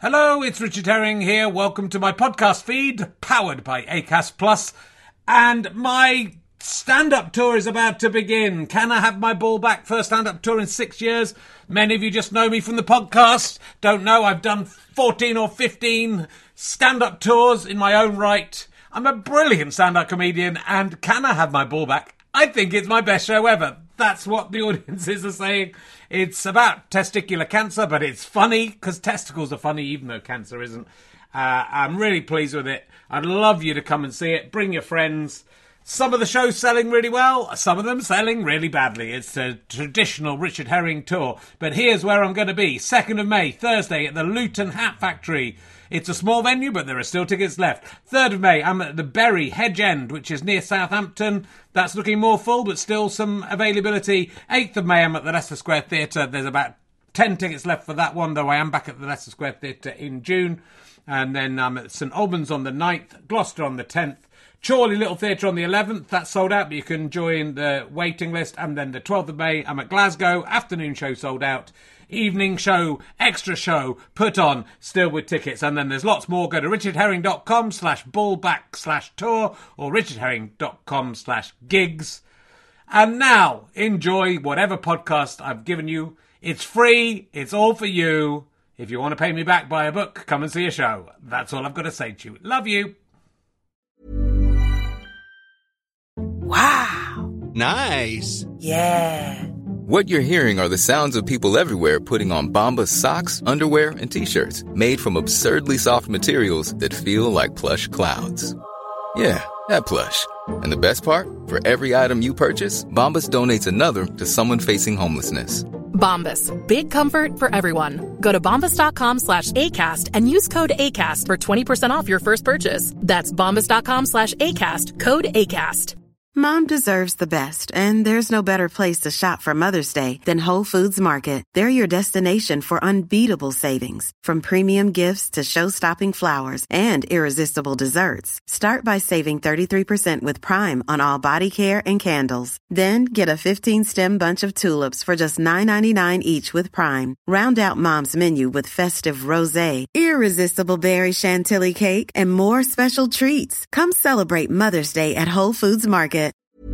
Hello, it's Richard Herring here. Welcome to my podcast feed, powered by Acast Plus. And my stand-up tour is about to begin. Can I have my ball back? First stand-up tour in 6 years. Many of you just know me from the podcast. Don't know, I've done 14 or 15 stand-up tours in my own right. I'm a brilliant stand-up comedian, and can I have my ball back? I think it's my best show ever. That's what the audiences are saying. It's about testicular cancer, but it's funny, because testicles are funny, even though cancer isn't. I'm really pleased with it. I'd love you to come and see it. Bring your friends. Some of the shows selling really well, some of them selling really badly. It's a traditional Richard Herring tour. But here's where I'm going to be. 2nd of May, Thursday, at the Luton Hat Factory. It's a small venue, but there are still tickets left. 3rd of May, I'm at the Bury Hedge End, which is near Southampton. That's looking more full, but still some availability. 8th of May, I'm at the Leicester Square Theatre. There's about 10 tickets left for that one, though I am back at the Leicester Square Theatre in June. And then I'm at St Albans on the 9th, Gloucester on the 10th. Chorley Little Theatre on the 11th, that's sold out, but you can join the waiting list. And then the 12th of May, I'm at Glasgow, afternoon show sold out, evening show, extra show, put on, still with tickets. And then there's lots more. Go to richardherring.com/ballback/tour or richardherring.com/gigs. And now, enjoy whatever podcast I've given you. It's free, it's all for you. If you want to pay me back, buy a book, come and see a show. That's all I've got to say to you. Love you. Wow. Nice. Yeah. What you're hearing are the sounds of people everywhere putting on Bombas socks, underwear, and T-shirts made from absurdly soft materials that feel like plush clouds. Yeah, that plush. And the best part? For every item you purchase, Bombas donates another to someone facing homelessness. Bombas. Big comfort for everyone. Go to bombas.com/ACAST and use code ACAST for 20% off your first purchase. That's bombas.com/ACAST. Code ACAST. Mom deserves the best, and there's no better place to shop for Mother's Day than Whole Foods Market. They're your destination for unbeatable savings, from premium gifts to show-stopping flowers and irresistible desserts. Start by saving 33% with Prime on all body care and candles. Then get a 15-stem bunch of tulips for just $9.99 each with Prime. Round out Mom's menu with festive rosé, irresistible berry chantilly cake, and more special treats. Come celebrate Mother's Day at Whole Foods Market.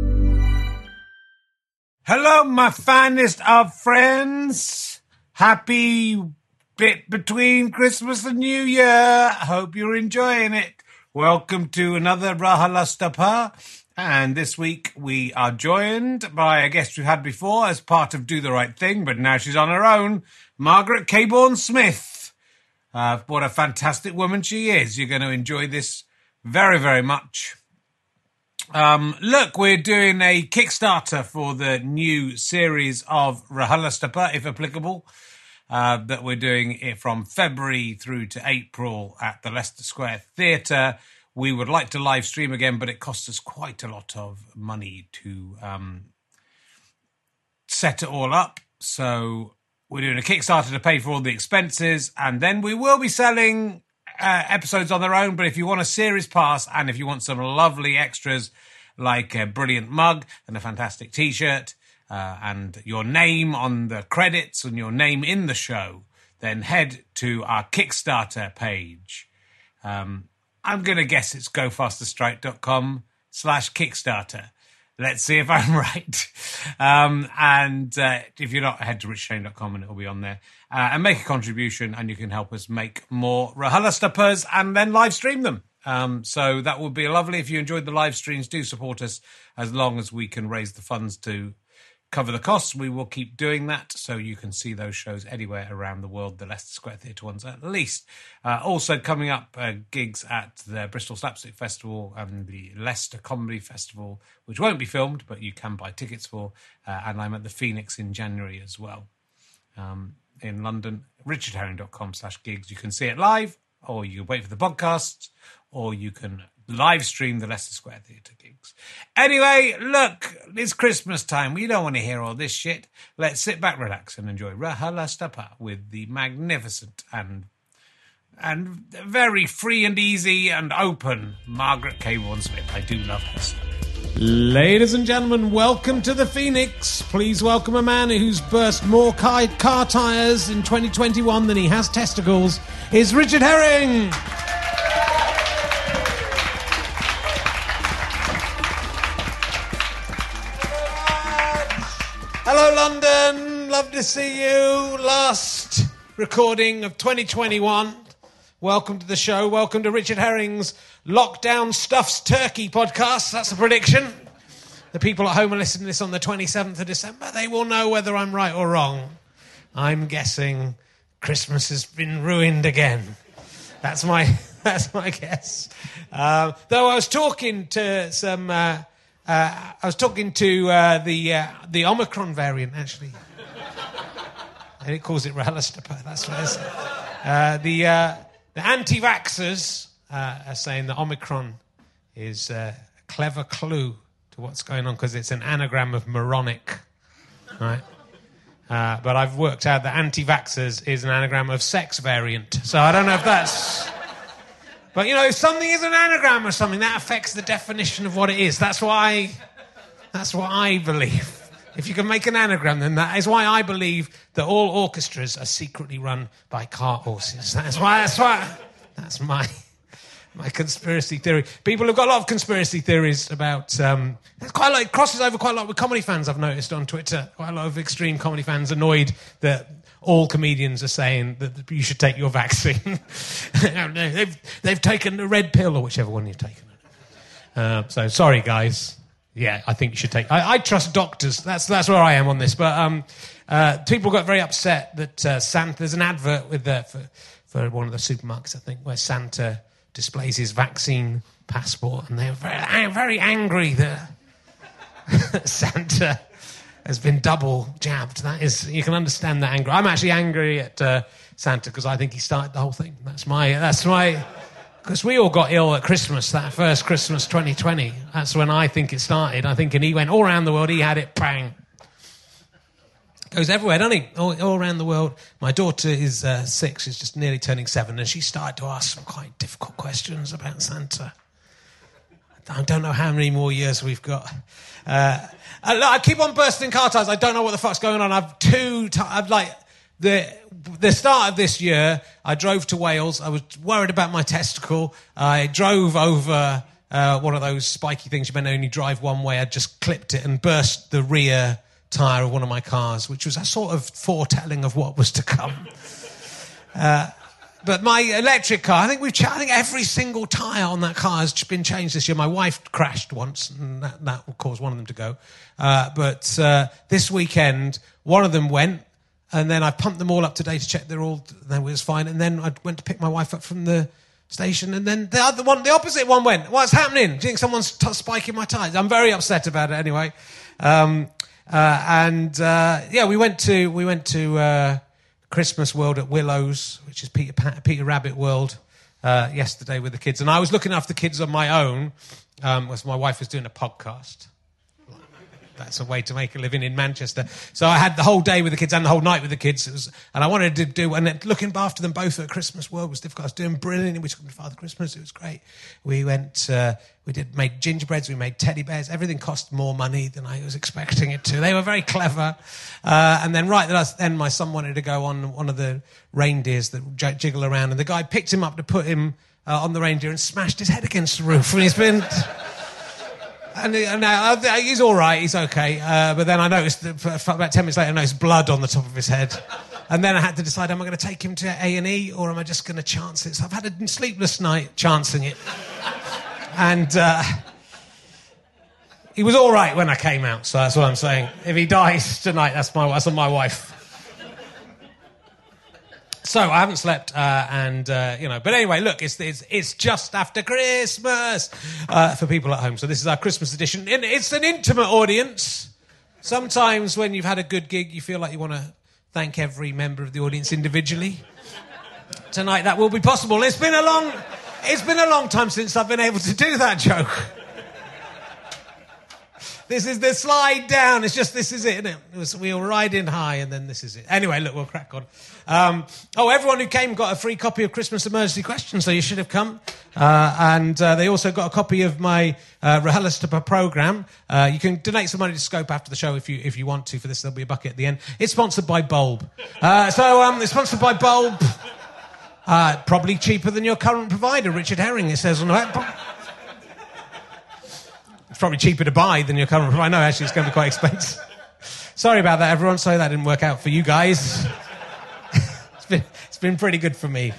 Hello, my finest of friends. Happy bit between Christmas and New Year. Hope you're enjoying it. Welcome to another RHLSTP. And this week we are joined by a guest we've had before as part of Do the Right Thing, but now she's on her own, Margaret Cabourn-Smith. What a fantastic woman she is. You're going to enjoy this very, very much. Look, we're doing a Kickstarter for the new series of RHLSTP, if applicable, that we're doing it from February through to April at the Leicester Square Theatre. We would like to live stream again, but it costs us quite a lot of money to set it all up. So we're doing a Kickstarter to pay for all the expenses, and then we will be selling episodes on their own. But if you want a series pass and if you want some lovely extras like a brilliant mug and a fantastic T-shirt and your name on the credits and your name in the show, then head to our Kickstarter page. I'm going to guess it's gofasterstrike.com/Kickstarter. Let's see if I'm right. And if you're not, head to richardherring.com and it'll be on there. And make a contribution and you can help us make more RHLSTPs and then live stream them. So that would be lovely. If you enjoyed the live streams, do support us as long as we can raise the funds to cover the costs. We will keep doing that, so you can see those shows anywhere around the world, the Leicester Square Theatre ones at least. Also coming up, gigs at the Bristol Slapstick Festival and the Leicester Comedy Festival, which won't be filmed, but you can buy tickets for. And I'm at the Phoenix in January as well, in London. richardherring.com/gigs. You can see it live, or you can wait for the podcast, or you can live stream the Leicester Square Theatre gigs. Anyway, look, it's Christmas time. We don't want to hear all this shit. Let's sit back, relax, and enjoy RHLSTP with the magnificent and very free and easy and open Margaret Cabourn-Smith. I do love her stuff. Ladies and gentlemen, welcome to the Phoenix. Please welcome a man who's burst more car tyres in 2021 than he has testicles. It's Richard Herring. Hello, London. Love to see you. Last recording of 2021. Welcome to the show. Welcome to Richard Herring's Lockdown Stuffs Turkey podcast. That's a prediction. The people at home are listening to this on the 27th of December. They will know whether I'm right or wrong. I'm guessing Christmas has been ruined again. That's my guess. Though I was talking to some... the Omicron variant, actually. And it calls it Rahalastapa, that's what it is. The anti-vaxxers are saying that Omicron is a clever clue to what's going on because it's an anagram of moronic, right? But I've worked out that anti-vaxxers is an anagram of sex variant. So I don't know if that's... But, you know, if something is an anagram or something, that affects the definition of what it is. That's what I believe. If you can make an anagram, then that is why I believe that all orchestras are secretly run by cart horses. That's my conspiracy theory. People have got a lot of conspiracy theories about... It's quite a lot, it crosses over quite a lot with comedy fans, I've noticed on Twitter. Quite a lot of extreme comedy fans annoyed that all comedians are saying that you should take your vaccine. They've taken the red pill or whichever one you've taken. So sorry, guys. Yeah, I think you should take... I trust doctors. That's where I am on this. But people got very upset that Santa... There's an advert with for one of the supermarkets, I think, where Santa displays his vaccine passport, and they're very, very angry that Santa has been double jabbed. That is... You can understand that anger. I'm actually angry at Santa because I think he started the whole thing. That's my... Because we all got ill at Christmas, that first Christmas 2020. That's when I think it started. I think, and he went all around the world. He had it, bang. Goes everywhere, doesn't he? All around the world. My daughter is 6. She's just nearly turning 7, and she started to ask some quite difficult questions about Santa. I don't know how many more years we've got. I keep on bursting car tires. I don't know what the fuck's going on. The start of this year, I drove to Wales. I was worried about my testicle. I drove over one of those spiky things you meant only drive one way. I just clipped it and burst the rear tyre of one of my cars, which was a sort of foretelling of what was to come. But my electric car, I think every single tyre on that car has been changed this year. My wife crashed once, and that will cause one of them to go. But this weekend, one of them went. And then I pumped them all up today to check they was fine. And then I went to pick my wife up from the station. And then the opposite one went. What's happening? Do you think someone's spiking my tyres? I'm very upset about it anyway. We went to Christmas World at Willows, which is Peter Rabbit World, yesterday with the kids. And I was looking after the kids on my own, because my wife was doing a podcast. That's a way to make a living in Manchester. So I had the whole day with the kids and the whole night with the kids. And I wanted to do... And looking after them both at Christmas World was difficult. I was doing brilliant. We took them to Father Christmas. It was great. We went... made gingerbreads. We made teddy bears. Everything cost more money than I was expecting it to. They were very clever. And then then my son wanted to go on one of the reindeers that jiggle around. And the guy picked him up to put him on the reindeer and smashed his head against the roof. And he's been... And he's all right, he's okay. But then I noticed, about 10 minutes later, I noticed blood on the top of his head. And then I had to decide, am I going to take him to A&E or am I just going to chance it? So I've had a sleepless night chancing it. And he was all right when I came out, so that's what I'm saying. If he dies tonight, that's on my wife. So I haven't slept, but anyway, look, it's just after Christmas for people at home. So this is our Christmas edition. It's an intimate audience. Sometimes when you've had a good gig, you feel like you want to thank every member of the audience individually. Tonight that will be possible. It's been a long time since I've been able to do that joke. This is the slide down. It's just, this is it, isn't it? We were riding high and then this is it. Anyway, look, we'll crack on. Everyone who came got a free copy of Christmas Emergency Questions, so you should have come. And they also got a copy of my RHLSTP programme. You can donate some money to Scope after the show if you want to. For this, there'll be a bucket at the end. It's sponsored by Bulb. It's sponsored by Bulb. Probably cheaper than your current provider, Richard Herring, it says on the back. It's probably cheaper to buy than your current provider. I know, actually, it's going to be quite expensive. Sorry about that, everyone. Sorry that didn't work out for you guys. It's been pretty good for me.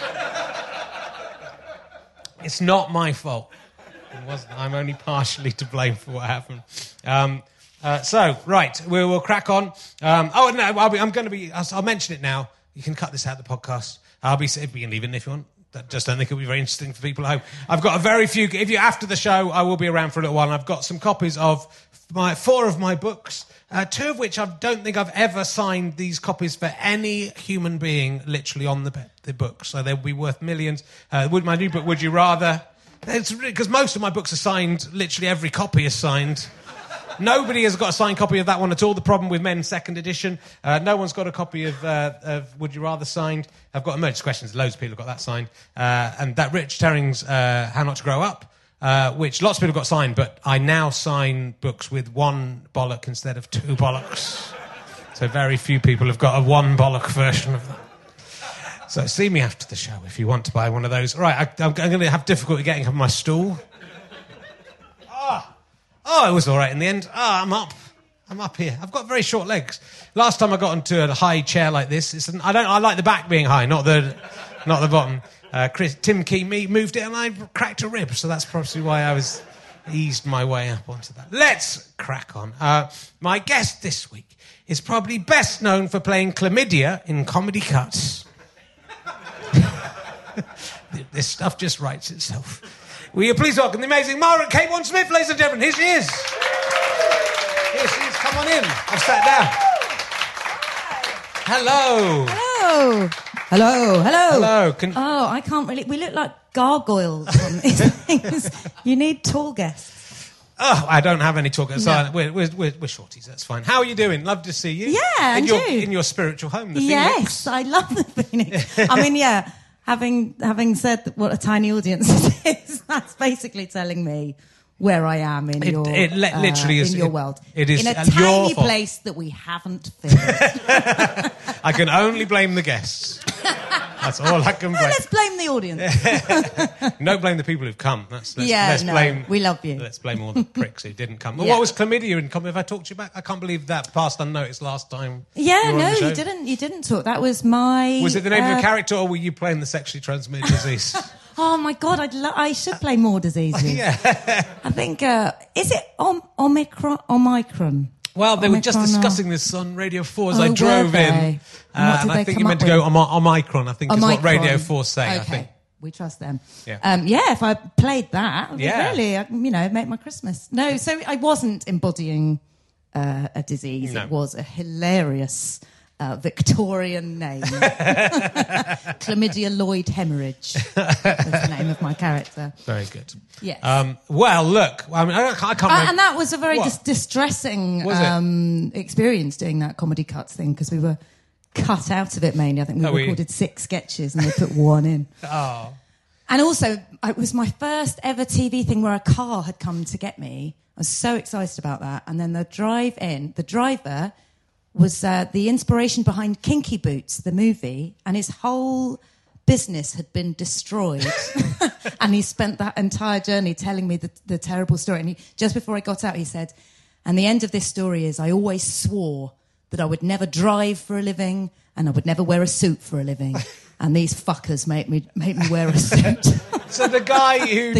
It's not my fault. It wasn't. I'm only partially to blame for what happened. Right, we will crack on. I'll mention it now. You can cut this out of the podcast. We can leave it in if you want. I just don't think it'll be very interesting for people at home. I've got a very few... after the show, I will be around for a little while, and I've got some copies of 4 of my books, 2 of which I don't think I've ever signed these copies for any human being literally on the book, so they'll be worth millions. My new book, Would You Rather... Because most of my books are signed, literally every copy is signed. Nobody has got a signed copy of that one at all. The problem with Men's second edition. No one's got a copy of Would You Rather signed. I've got Emergency Questions. Loads of people have got that signed. And that Rich Herring's How Not to Grow Up, which lots of people have got signed, but I now sign books with 1 bollock instead of 2 bollocks. So very few people have got a 1 bollock version of that. So see me after the show if you want to buy one of those. All right, I'm going to have difficulty getting up on my stool. Oh, it was all right in the end. I'm up here. I've got very short legs. Last time I got into a high chair like this, I like the back being high, not the bottom. Tim Key moved it and I cracked a rib, so that's probably why I eased my way up onto that. Let's crack on. My guest this week is probably best known for playing chlamydia in Comedy Cuts. This stuff just writes itself. Will you please welcome the amazing Margaret Cape Smith, ladies and gentlemen. Here she is. Here she is. Come on in. I've sat down. Hello. Hello. Hello. Hello. Hello. I can't really... We look like gargoyles on these things. You need tall guests. Oh, I don't have any talk. No. We're shorties, that's fine. How are you doing? Love to see you. Yeah, and you. In your spiritual home, the Phoenix. Yes, I love the Phoenix. I mean, yeah, having said what a tiny audience it is, that's basically telling me where I am in your world. It is in a tiny place that we haven't filled. I can only blame the guests. That's all I can blame. Let's blame the audience. Don't blame the people who've come. We love you. Let's blame all the pricks who didn't come. Yeah. What was chlamydia in comedy? Have I talked to you about? I can't believe that passed unnoticed last time. Yeah, no, you didn't. You didn't talk. That was my... Was it the name of your character, or were you playing the sexually transmitted disease? Oh, my God, I should play more diseases. Yeah. I think... is it Omicron? Well, they were just discussing this on Radio 4 as I drove in. And I think you meant to go Omicron, I think is what Radio 4 say, okay. I think. We trust them. Yeah. If I played that, really, make my Christmas. No, so I wasn't embodying a disease. No. It was a hilarious... Victorian name. Chlamydia Lloyd Hemorrhage was the name of my character. Very good. Yes. Well, look, I mean, I can't remember. And that was a very distressing experience doing that Comedy Cuts thing, because we were cut out of it mainly. I think we recorded 6 sketches and they put 1 in. Oh. And also, it was my first ever TV thing where a car had come to get me. I was so excited about that. And then the driver... was the inspiration behind Kinky Boots, the movie, and his whole business had been destroyed. And he spent that entire journey telling me the terrible story. And just before I got out, he said, and the end of this story is, I always swore that I would never drive for a living and I would never wear a suit for a living. And these fuckers made me wear a suit. So the guy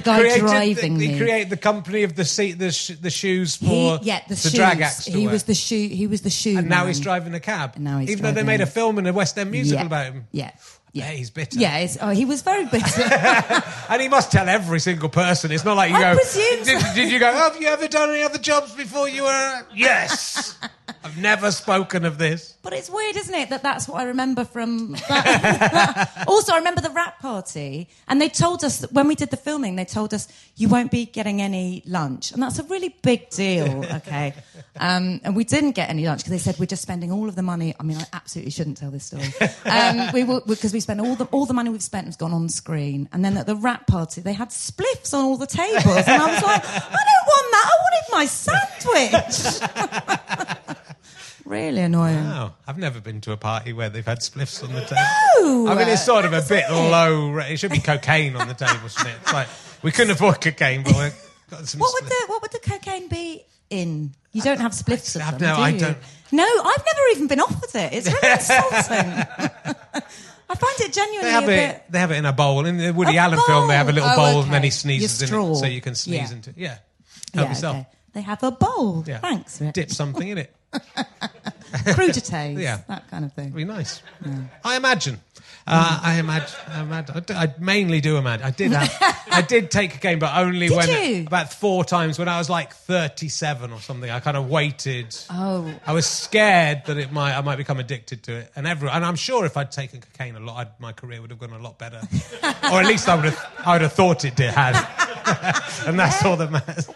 created the company of the shoes for the drag acts. He was the shoe. And now he's driving a cab. Even though they made a film and a West End musical about him. Yeah. Yeah, he's bitter. Yeah, he was very bitter. And he must tell every single person. It's not like you presume so. Did you go, have you ever done any other jobs before you were... Yes. We've never spoken of this. But it's weird, isn't it, that that's what I remember from that. Also, I remember the wrap party, and they told us, that when we did the filming, they told us, you won't be getting any lunch. And that's a really big deal, okay? And we didn't get any lunch, because they said, we're just spending all of the money. I mean, I absolutely shouldn't tell this story. Because we spent all the money we've spent has gone on screen. And then at the wrap party, they had spliffs on all the tables. And I was like, I don't want that. I wanted my sandwich. Really annoying. Wow. I've never been to a party where they've had spliffs on the table. No! I mean, it's sort of a bit low. It should be cocaine on the table, shouldn't it? It's like, we couldn't afford cocaine, but we've got some What would the cocaine be in? You don't have spliffs of them, do you? I don't. No, I've never even been offered it. It's really insulting. I find it genuinely They have it in a bowl. In the Woody Allen film, they have a little bowl and then he sneezes in it, so you can sneeze into it. Yeah. Help yourself. Okay. They have a bowl. Yeah. Thanks, Rich. Dip something in it. Crudités. Yeah. That kind of thing. It'd be nice. Yeah. I imagine. I mainly do imagine. I did take cocaine, but only about 4 times when I was like 37 or something. I kind of waited. Oh. I was scared that I might become addicted to it. And I'm sure if I'd taken cocaine a lot, my career would have gone a lot better. Or at least I would have thought it had. And that's all that matters.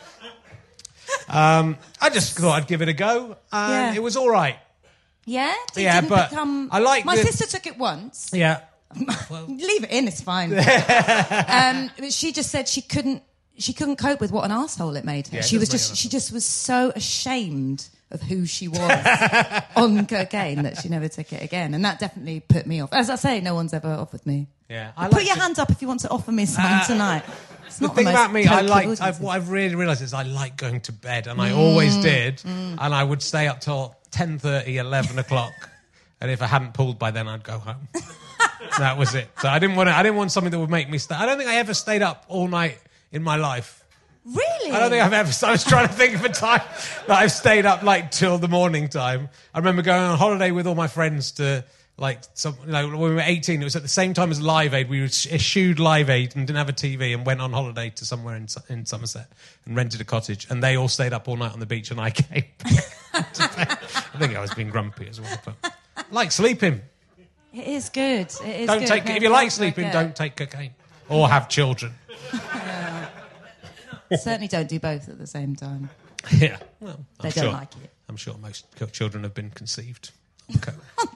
I just thought I'd give it a go. It was all right. Yeah? But I like my sister took it once. Yeah. Well, leave it in, it's fine. But she just said she couldn't cope with what an arsehole it made her. Yeah, she just was so ashamed of who she was on cocaine that she never took it again. And that definitely put me off. As I say, no one's ever offered me. Yeah. Put your hands up if you want to offer me some tonight. The thing about me, what I've really realised is I like going to bed, and I always did, and I would stay up till 10:30, 11 o'clock, and if I hadn't pulled by then, I'd go home. That was it. So I didn't want something that would make me stay. I don't think I ever stayed up all night in my life. Really? I don't think I've ever. I was trying to think of a time that I've stayed up like till the morning time. I remember going on holiday with all my friends to. When we were 18, it was at the same time as Live Aid. We eschewed Live Aid and didn't have a TV and went on holiday to somewhere in Somerset and rented a cottage. And they all stayed up all night on the beach and I came to bed. I think I was being grumpy as well. But I like sleeping. It is good. If you like sleeping, don't take cocaine or have children. Certainly don't do both at the same time. Yeah. Well, they don't like it. I'm sure most children have been conceived. Okay.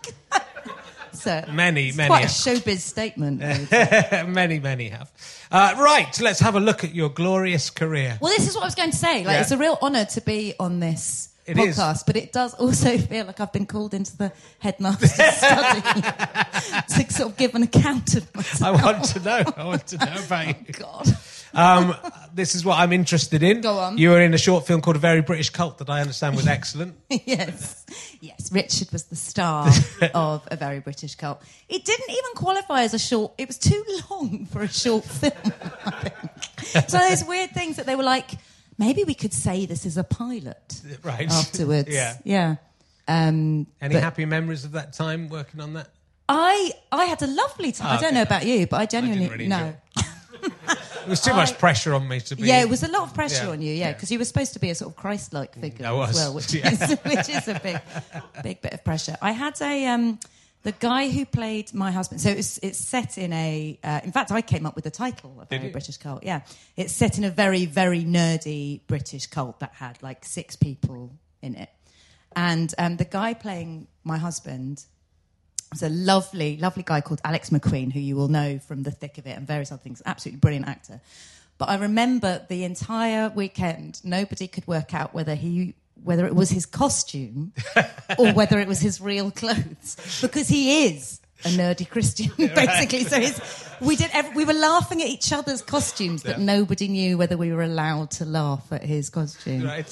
So many it's quite have. A showbiz statement. many have. Right, let's have a look at your glorious career. Well, this is what I was going to say. It's a real honour to be on this podcast, but it does also feel like I've been called into the headmaster's study to sort of give an account of myself. I want to know about you. God. This is what I'm interested in. Go on. You were in a short film called A Very British Cult that I understand was excellent. Yes. Richard was the star of A Very British Cult. It didn't even qualify as a short. It was too long for a short film, I think. So there's weird things that they were like, maybe we could say this is a pilot. Right. Afterwards. Yeah. Any happy memories of that time working on that? I had a lovely time. I don't know about you, but I genuinely... I didn't really enjoy it. It was too much pressure on me to be... Yeah, it was a lot of pressure on you, because you were supposed to be a sort of Christ-like figure as well, which is a big bit of pressure. I had the guy who played my husband... So it's set in a... in fact, I came up with the title of Very British Cult, yeah. It's set in a very, very nerdy British cult that had, 6 people in it. And the guy playing my husband... was a lovely, lovely guy called Alex McQueen, who you will know from The Thick of It and various other things. Absolutely brilliant actor. But I remember the entire weekend, nobody could work out whether it was his costume or whether it was his real clothes, because he is a nerdy Christian, basically. So we were laughing at each other's costumes, but nobody knew whether we were allowed to laugh at his costume. Right.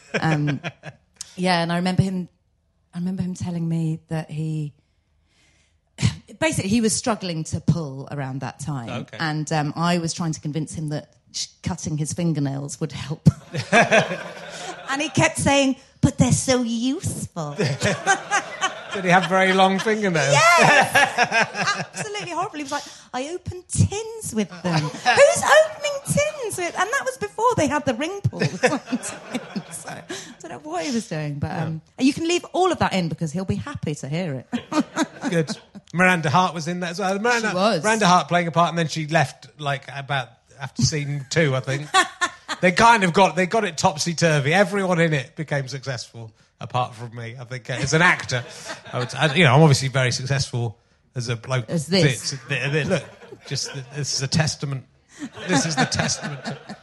And I remember him telling me that he was struggling to pull around that time. Okay. And I was trying to convince him that cutting his fingernails would help. And he kept saying, but they're so useful. Did he have very long fingernails? Yes! Absolutely horrible. He was like, I open tins with them. Who's opening tins. And that was before they had the ring pulls. So I don't know what he was doing. But you can leave all of that in because he'll be happy to hear it. Good. Miranda Hart was in that as well. She was. Miranda Hart playing a part, and then she left about after scene 2, I think. They got it topsy-turvy. Everyone in it became successful, apart from me. I think as an actor, I'm obviously very successful as a bloke. As this. Look, this is a testament. This is the testament.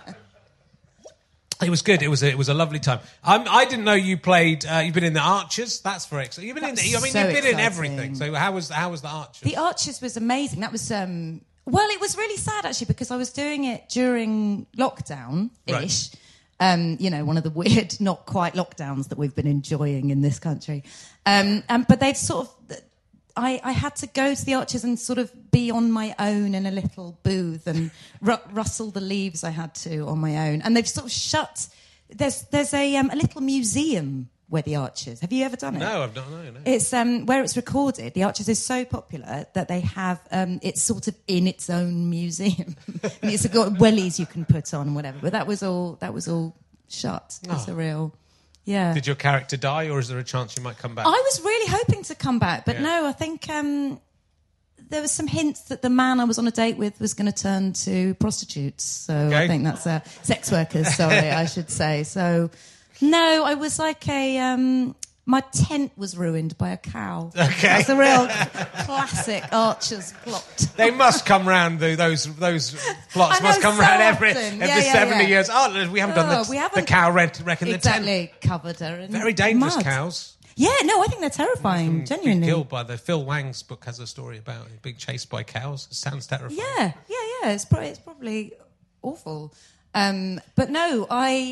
It was good. It was a lovely time. I didn't know you played. You've been in the Archers. That's very exciting. You've been you've been in everything. So how was the Archers? The Archers was amazing. That was. Well, it was really sad, actually, because I was doing it during lockdown-ish. Right. One of the weird, not quite lockdowns that we've been enjoying in this country. But they've sort of... I had to go to the Archers and sort of be on my own in a little booth and rustle the leaves I had to on my own. And they've sort of shut... There's a little museum where the Archers... Have you ever done it? No, I've not. No. It's where it's recorded. The Archers is so popular that they have... it's sort of in its own museum. And it's got wellies you can put on and whatever. But that was all shut. It's a real... Yeah. Did your character die, or is there a chance you might come back? I was really hoping to come back, but no, I think there was some hints that the man I was on a date with was going to turn to prostitutes. So I think that's sex workers, sorry, I should say. So, no, I was like my tent was ruined by a cow. Okay. That's a real classic Archers plot. They must come round, those plots must come round every 70 years. Oh, we haven't done the cow wrecking the tent. Exactly, covered her in very dangerous mud. Cows. Yeah, no, I think they're terrifying, genuinely. Killed by Phil Wang's book has a story about being chased by cows. It sounds terrifying. Yeah. It's probably awful. But no,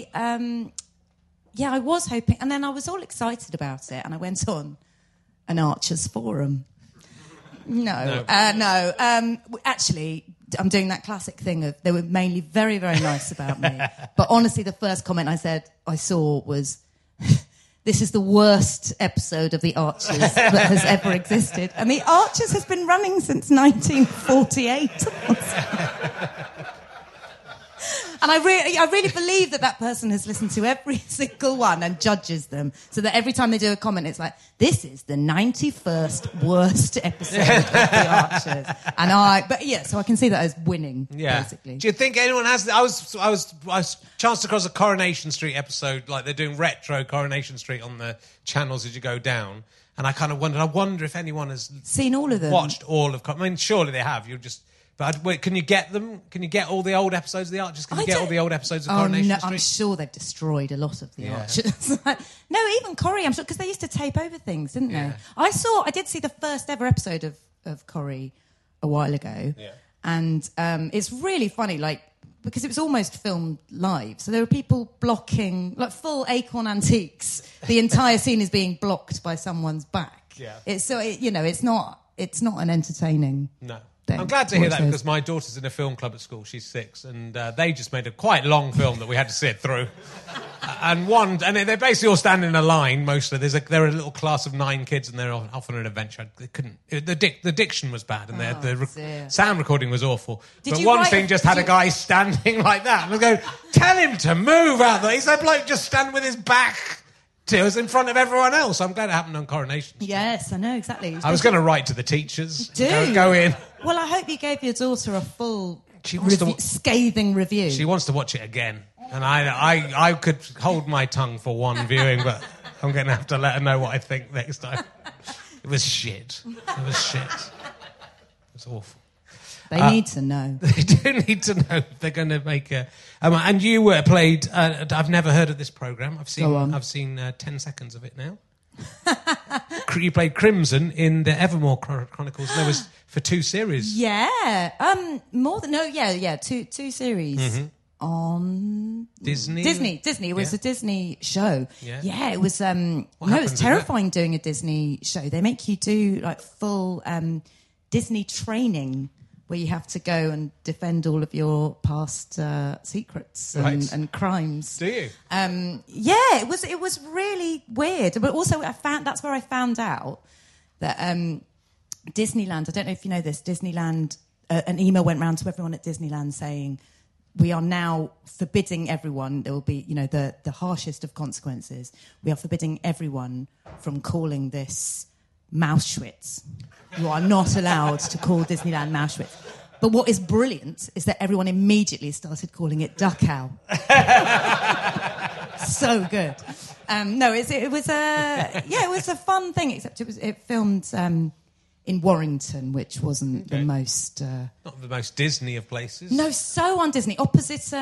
I was hoping, and then I was all excited about it, and I went on an Archers forum. No. Actually, I'm doing that classic thing of they were mainly very, very nice about me. But honestly, the first comment I saw was, "This is the worst episode of The Archers that has ever existed." And The Archers has been running since 1948. And I really believe that person has listened to every single one and judges them, so that every time they do a comment, it's like, this is the 91st worst episode of The Archers. So I can see that as winning, basically. Do you think anyone has... I was chanced across a Coronation Street episode, like they're doing retro Coronation Street on the channels as you go down, and I kind of wonder if anyone has... Seen all of them? Watched all of... I mean, surely they have. You'll just... But wait, can you get them? Can you get all the old episodes of The Archers? Can you get all the old episodes of Coronation Street? I'm sure they've destroyed a lot of The Archers. No, even Corrie, I'm sure, because they used to tape over things, didn't they? I did see the first ever episode of Corrie a while ago. Yeah. And it's really funny, because it was almost filmed live. So there were people blocking, full Acorn Antiques. The entire scene is being blocked by someone's back. Yeah. It's not an entertaining... No. I'm glad to hear that because my daughter's in a film club at school. She's 6, and they just made a quite long film that we had to sit through. And they're basically all standing in a line. Mostly, they're a little class of 9 kids, and they're off on an adventure. They couldn't. The diction was bad, and the sound recording was awful. But one thing just had a guy standing like that, and I go, "Tell him to move out there." He's a bloke just standing with his back to us in front of everyone else. I'm glad it happened on Coronation Street. Yes, I know exactly. I was going to write to the teachers. Go in. Well, I hope you gave your daughter a full scathing review. She wants to watch it again. And I could hold my tongue for one viewing, but I'm going to have to let her know what I think next time. It was shit. It was awful. They need to know. They do need to know if they're going to make a... and you played... I've never heard of this programme. I've seen 10 seconds of it now. You played Crimson in the Evermore Chronicles. And there was for 2 series. Yeah. Two series. Mm-hmm. On Disney. It was a Disney show. Yeah, it was. It was terrifying doing a Disney show. They make you do full Disney training where you have to go and defend all of your past secrets and crimes. Do you? It was really weird. But also, that's where I found out that Disneyland. I don't know if you know this. Disneyland. An email went round to everyone at Disneyland saying, we are now forbidding everyone. There will be, the harshest of consequences. We are forbidding everyone from calling this Mauschwitz. You are not allowed to call Disneyland Mauschwitz. But what is brilliant is that everyone immediately started calling it Dachau. So good. It was a fun thing. Except it filmed in Warrington, which wasn't the most... Not the most Disney of places. No, so un-Disney. Opposite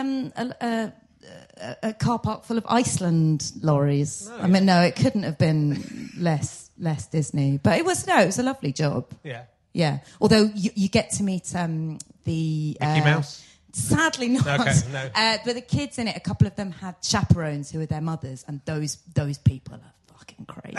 a car park full of Iceland lorries. No. I mean, no, it couldn't have been less Disney. But it was a lovely job. Yeah. Yeah. Although you get to meet the... Mickey Mouse? Sadly not. Okay, no. But the kids in it, a couple of them had chaperones who were their mothers, and those people are fucking crazy.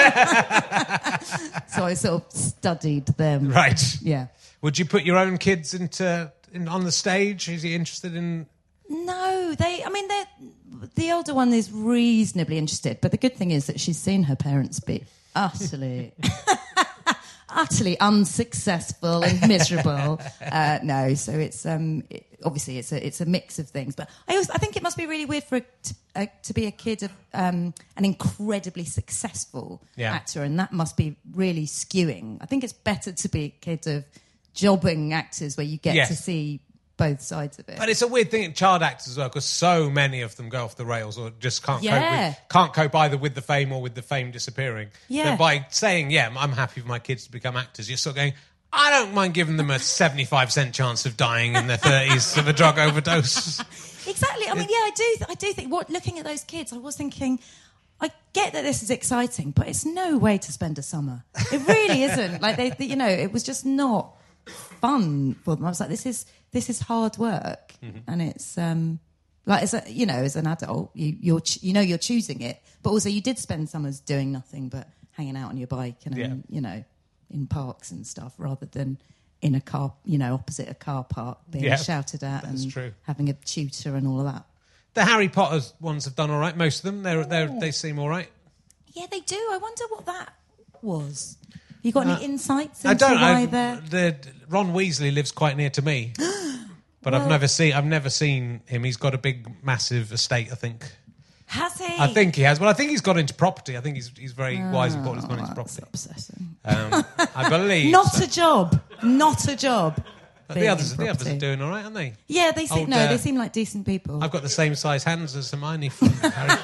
So I sort of studied them. Right. Yeah. Would you put your own kids on the stage? Is he interested in... No, the older one is reasonably interested, but the good thing is that she's seen her parents be utterly... utterly unsuccessful and miserable. No, so it's obviously it's a mix of things. But I think it must be really weird for to be a kid of an incredibly successful actor, and that must be really skewing. I think it's better to be a kid of jobbing actors where you get to see both sides of it. But it's a weird thing in child actors as well, because so many of them go off the rails or just can't cope either with the fame or with the fame disappearing. Yeah. But by saying, I'm happy for my kids to become actors, you're sort of going, I don't mind giving them a 75% chance of dying in their 30s of a drug overdose. Exactly. I mean, I do think, looking at those kids, I was thinking, I get that this is exciting, but it's no way to spend a summer. It really isn't. Like, it was just not fun for them. I was like, this is hard work, and it's as an adult, you're choosing it, but also you did spend summers doing nothing but hanging out on your bike and in parks and stuff, rather than in a car, opposite a car park being shouted at and having a tutor and all of that. The Harry Potter ones have done all right. Most of them, they seem all right. Yeah, they do. I wonder what that was. You got any insights into why they're... Ron Weasley lives quite near to me, but I've never seen him. He's got a big, massive estate, I think. Has he? I think he has. Well, I think he's got into property. I think he's very wise and he's got into property. Obsessing. I believe. Not a job. But the others are doing all right, aren't they? Yeah, they seem like decent people. I've got the same size hands as Hermione from Harry.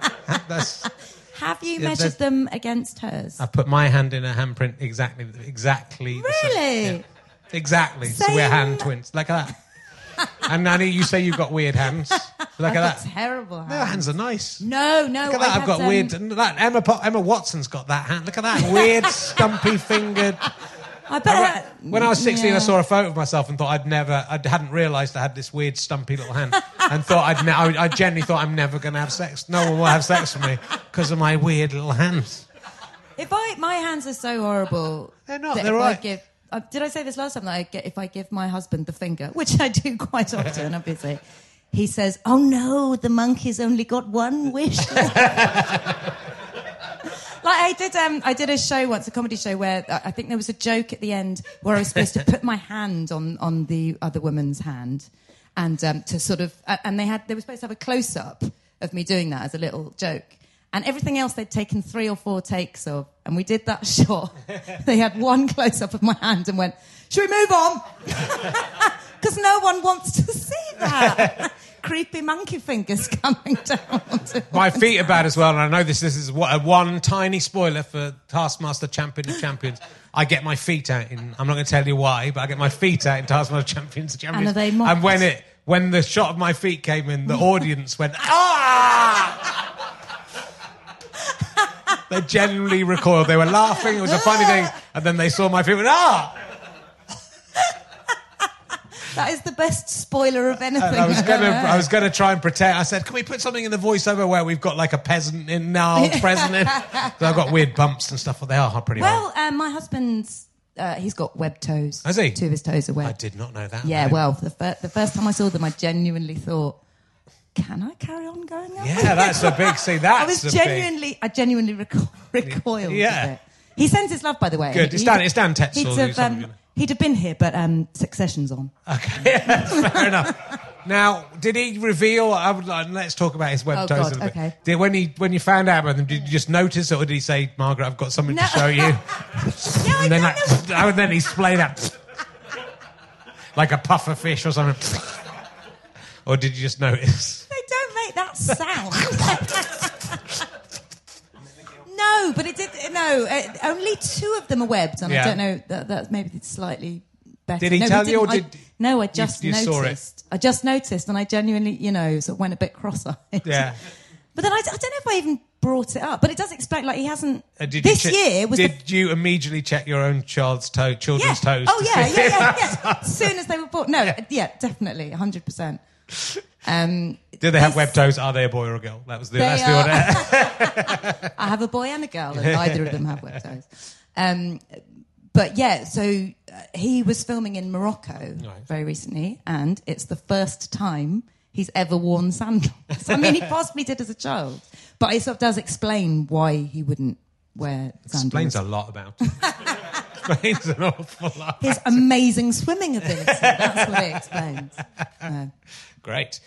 Have you measured them against hers? I put my hand in her handprint exactly. Really? Yeah. Exactly. So we're hand twins. Like that. And Nanny, you say you've got weird hands. Look at that. Terrible hands. No, hands are nice. No. Look at that. I've got weird... Emma Watson's got that hand. Look at that. Weird, stumpy fingered... When I was 16, I saw a photo of myself and thought I hadn't realised I had this weird, stumpy little hand, and thought I genuinely thought I'm never going to have sex. No one will have sex with me because of my weird little hands. My hands are so horrible. They're not. They're right. Did I say this last time that if I give my husband the finger, which I do quite often, obviously, he says, "Oh no, the monkey's only got one wish." Like I did a show once, a comedy show, where I think there was a joke at the end where I was supposed to put my hand on the other woman's hand, and to sort of, and they were supposed to have a close up of me doing that as a little joke, and everything else they'd taken 3 or 4 takes of, and we did that shot. They had one close up of my hand and went, "Should we move on?" Because no one wants to see that. Creepy monkey fingers coming down. My feet are bad as well, and I know this is one tiny spoiler for Taskmaster Champion of Champions. I get my feet out in... I'm not going to tell you why, but I get my feet out in Taskmaster Champions of Champions. And are they mocked? And when the shot of my feet came in, the audience went, "Ah!" They genuinely recoiled. They were laughing. It was a funny thing. And then they saw my feet and went, "Ah!" That is the best spoiler of anything. I was going to try and pretend. I said, "Can we put something in the voiceover where we've got like a peasant in now, present in?" So I've got weird bumps and stuff. They are pretty well. My husband's he's got web toes. Has he? 2 of his toes are web. I did not know that. Yeah, no. Well, the first time I saw them, I genuinely thought, "Can I carry on going up?" Yeah, that's a big. See, that's I genuinely recoiled. Yeah. A bit. He sends his love, by the way. Good. It's Dan Tetzel. He'd have been here, but Succession's on. Okay, fair enough. Now, did he reveal? Let's talk about his web toes a little bit. Okay. When you found out about them, did you just notice, or did he say, "Margaret, I've got something to show you"? No, and then he splayed that like a puffer fish or something. Or did you just notice? They don't make that sound. No, but it did. No, only 2 of them are webbed, and I don't know. That's maybe slightly better. Did he tell you, or did? No, I just you noticed. saw it? I just noticed, and I genuinely, sort of went a bit cross-eyed. Yeah. But then I don't know if I even brought it up. But it does explain, like, he hasn't. Did you immediately check your own children's toes? Oh yeah. As soon as they were born. No, yeah, definitely, 100%. Do they have web toes? Are they a boy or a girl? That's the order. I have a boy and a girl, and neither of them have web toes. But yeah, so he was filming in Morocco very recently, and it's the first time he's ever worn sandals. I mean, he possibly did as a child, but it sort of does explain why he wouldn't wear sandals. Explains a lot about him. Explains an awful lot. His amazing swimming ability. That's what it explains. Great.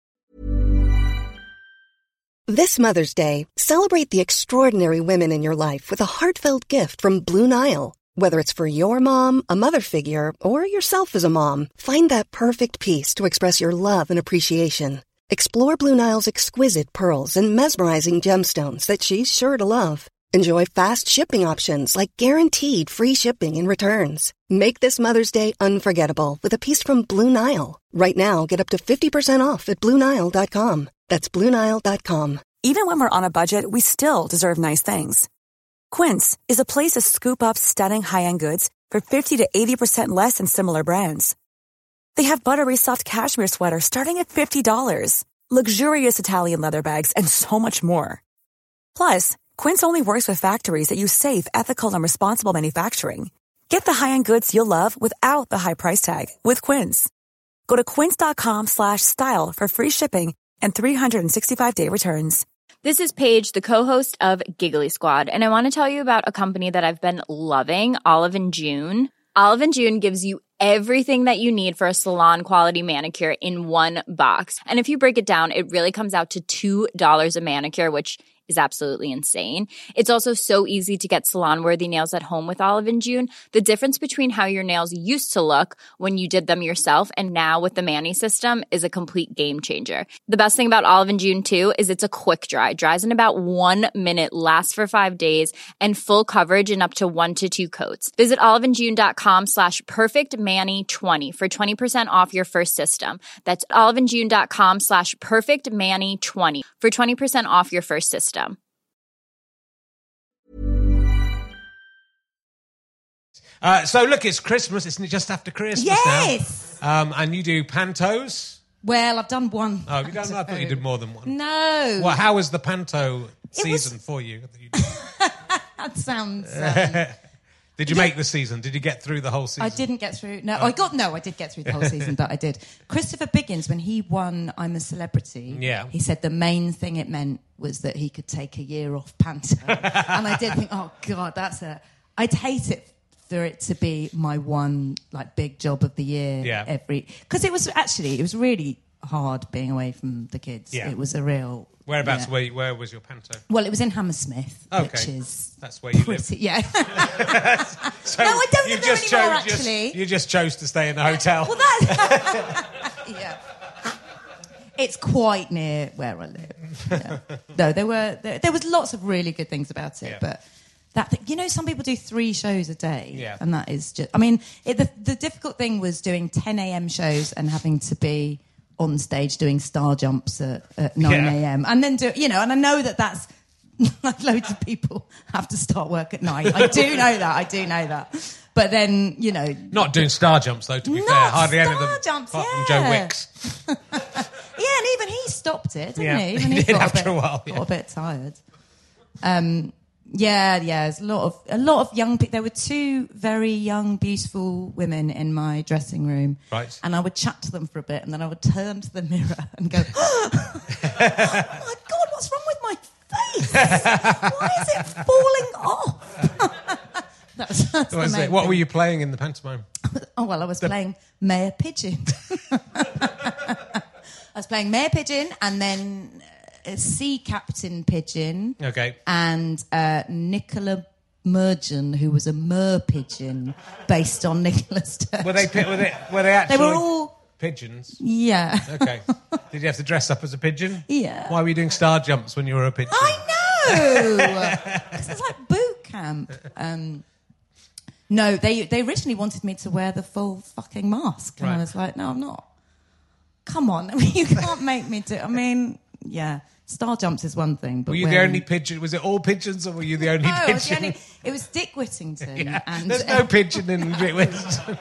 This Mother's Day, celebrate the extraordinary women in your life with a heartfelt gift from Blue Nile. Whether it's for your mom, a mother figure, or yourself as a mom, find that perfect piece to express your love and appreciation. Explore Blue Nile's exquisite pearls and mesmerizing gemstones that she's sure to love. Enjoy fast shipping options like guaranteed free shipping and returns. Make this Mother's Day unforgettable with a piece from Blue Nile. Right now, get up to 50% off at BlueNile.com. That's BlueNile.com. Even when we're on a budget, we still deserve nice things. Quince is a place to scoop up stunning high-end goods for 50 to 80% less than similar brands. They have buttery soft cashmere sweaters starting at $50, luxurious Italian leather bags, and so much more. Plus, Quince only works with factories that use safe, ethical, and responsible manufacturing. Get the high-end goods you'll love without the high price tag with Quince. Go to quince.com/style for free shipping and 365-day returns. This is Paige, the co-host of Giggly Squad, and I want to tell you about a company that I've been loving, Olive & June. Olive & June gives you everything that you need for a salon-quality manicure in one box. And if you break it down, it really comes out to $2 a manicure, which is absolutely insane. It's also so easy to get salon-worthy nails at home with Olive & June. The difference between how your nails used to look when you did them yourself and now with the Mani system is a complete game changer. The best thing about Olive & June, too, is it's a quick dry. Dries in about 1 minute, lasts for 5 days, and full coverage in up to 1 to 2 coats. Visit oliveandjune.com/perfectmani20 for 20% off your first system. That's oliveandjune.com/perfectmani20 for 20% off your first system. So look, it's Christmas. It's just after Christmas Yes! now. And you do pantos? Well, I've done one. Oh, you done? I thought you did more than one. No. Well, how was the panto season for you? That sounds... Did you make the season? Did you get through the whole season? I didn't get through. No, I did get through the whole season, but I did. Christopher Biggins, when he won I'm a Celebrity, he said the main thing it meant was that he could take a year off panto. And I did think, oh God, I'd hate it for it to be my one like big job of the year because it was really hard being away from the kids. It was a real... Whereabouts? Where was your panto? Well, it was in Hammersmith, which is... That's where you live. Yeah. So no, I don't live there anymore, actually. You just chose to stay in the hotel. Well, that... yeah. It's quite near where I live. Yeah. No, there was lots of really good things about it, but... some people do 3 shows a day, and that is just... I mean, the difficult thing was doing 10 a.m. shows and having to be on stage doing star jumps at 9 a.m. and then and I know that's... loads of people have to start work at 9. I do know that. But then, Not doing star jumps, though, to be fair. Hardly any of them. Star jumps, apart from Joe Wicks. Yeah, and even he stopped it, didn't he? Even he did after a while. Got a bit tired. There's a lot of young people. There were 2 very young, beautiful women in my dressing room. Right. And I would chat to them for a bit, and then I would turn to the mirror and go, oh my God, what's wrong with my face? Why is it falling off? That's what were you playing in the pantomime? Oh, well, I was playing Mayor Pigeon. I was playing Mayor Pigeon and then a Sea Captain Pigeon. Okay. And Nicola Murgeon, who was a mer pigeon based on Nicola Sturgeon. Were they actually... They were all... pigeons? Yeah. Okay. Did you have to dress up as a pigeon? Yeah. Why were you doing star jumps when you were a pigeon? I know! Because it's like boot camp. No, they originally wanted me to wear the full fucking mask. And I was like, no, I'm not. Come on. I mean, you can't make me do... I mean, yeah. Star jumps is one thing, but were you the only pigeon? Was it all pigeons, or were you the only pigeon? It was Dick Whittington. Yeah. And, there's no pigeon in Dick Whittington.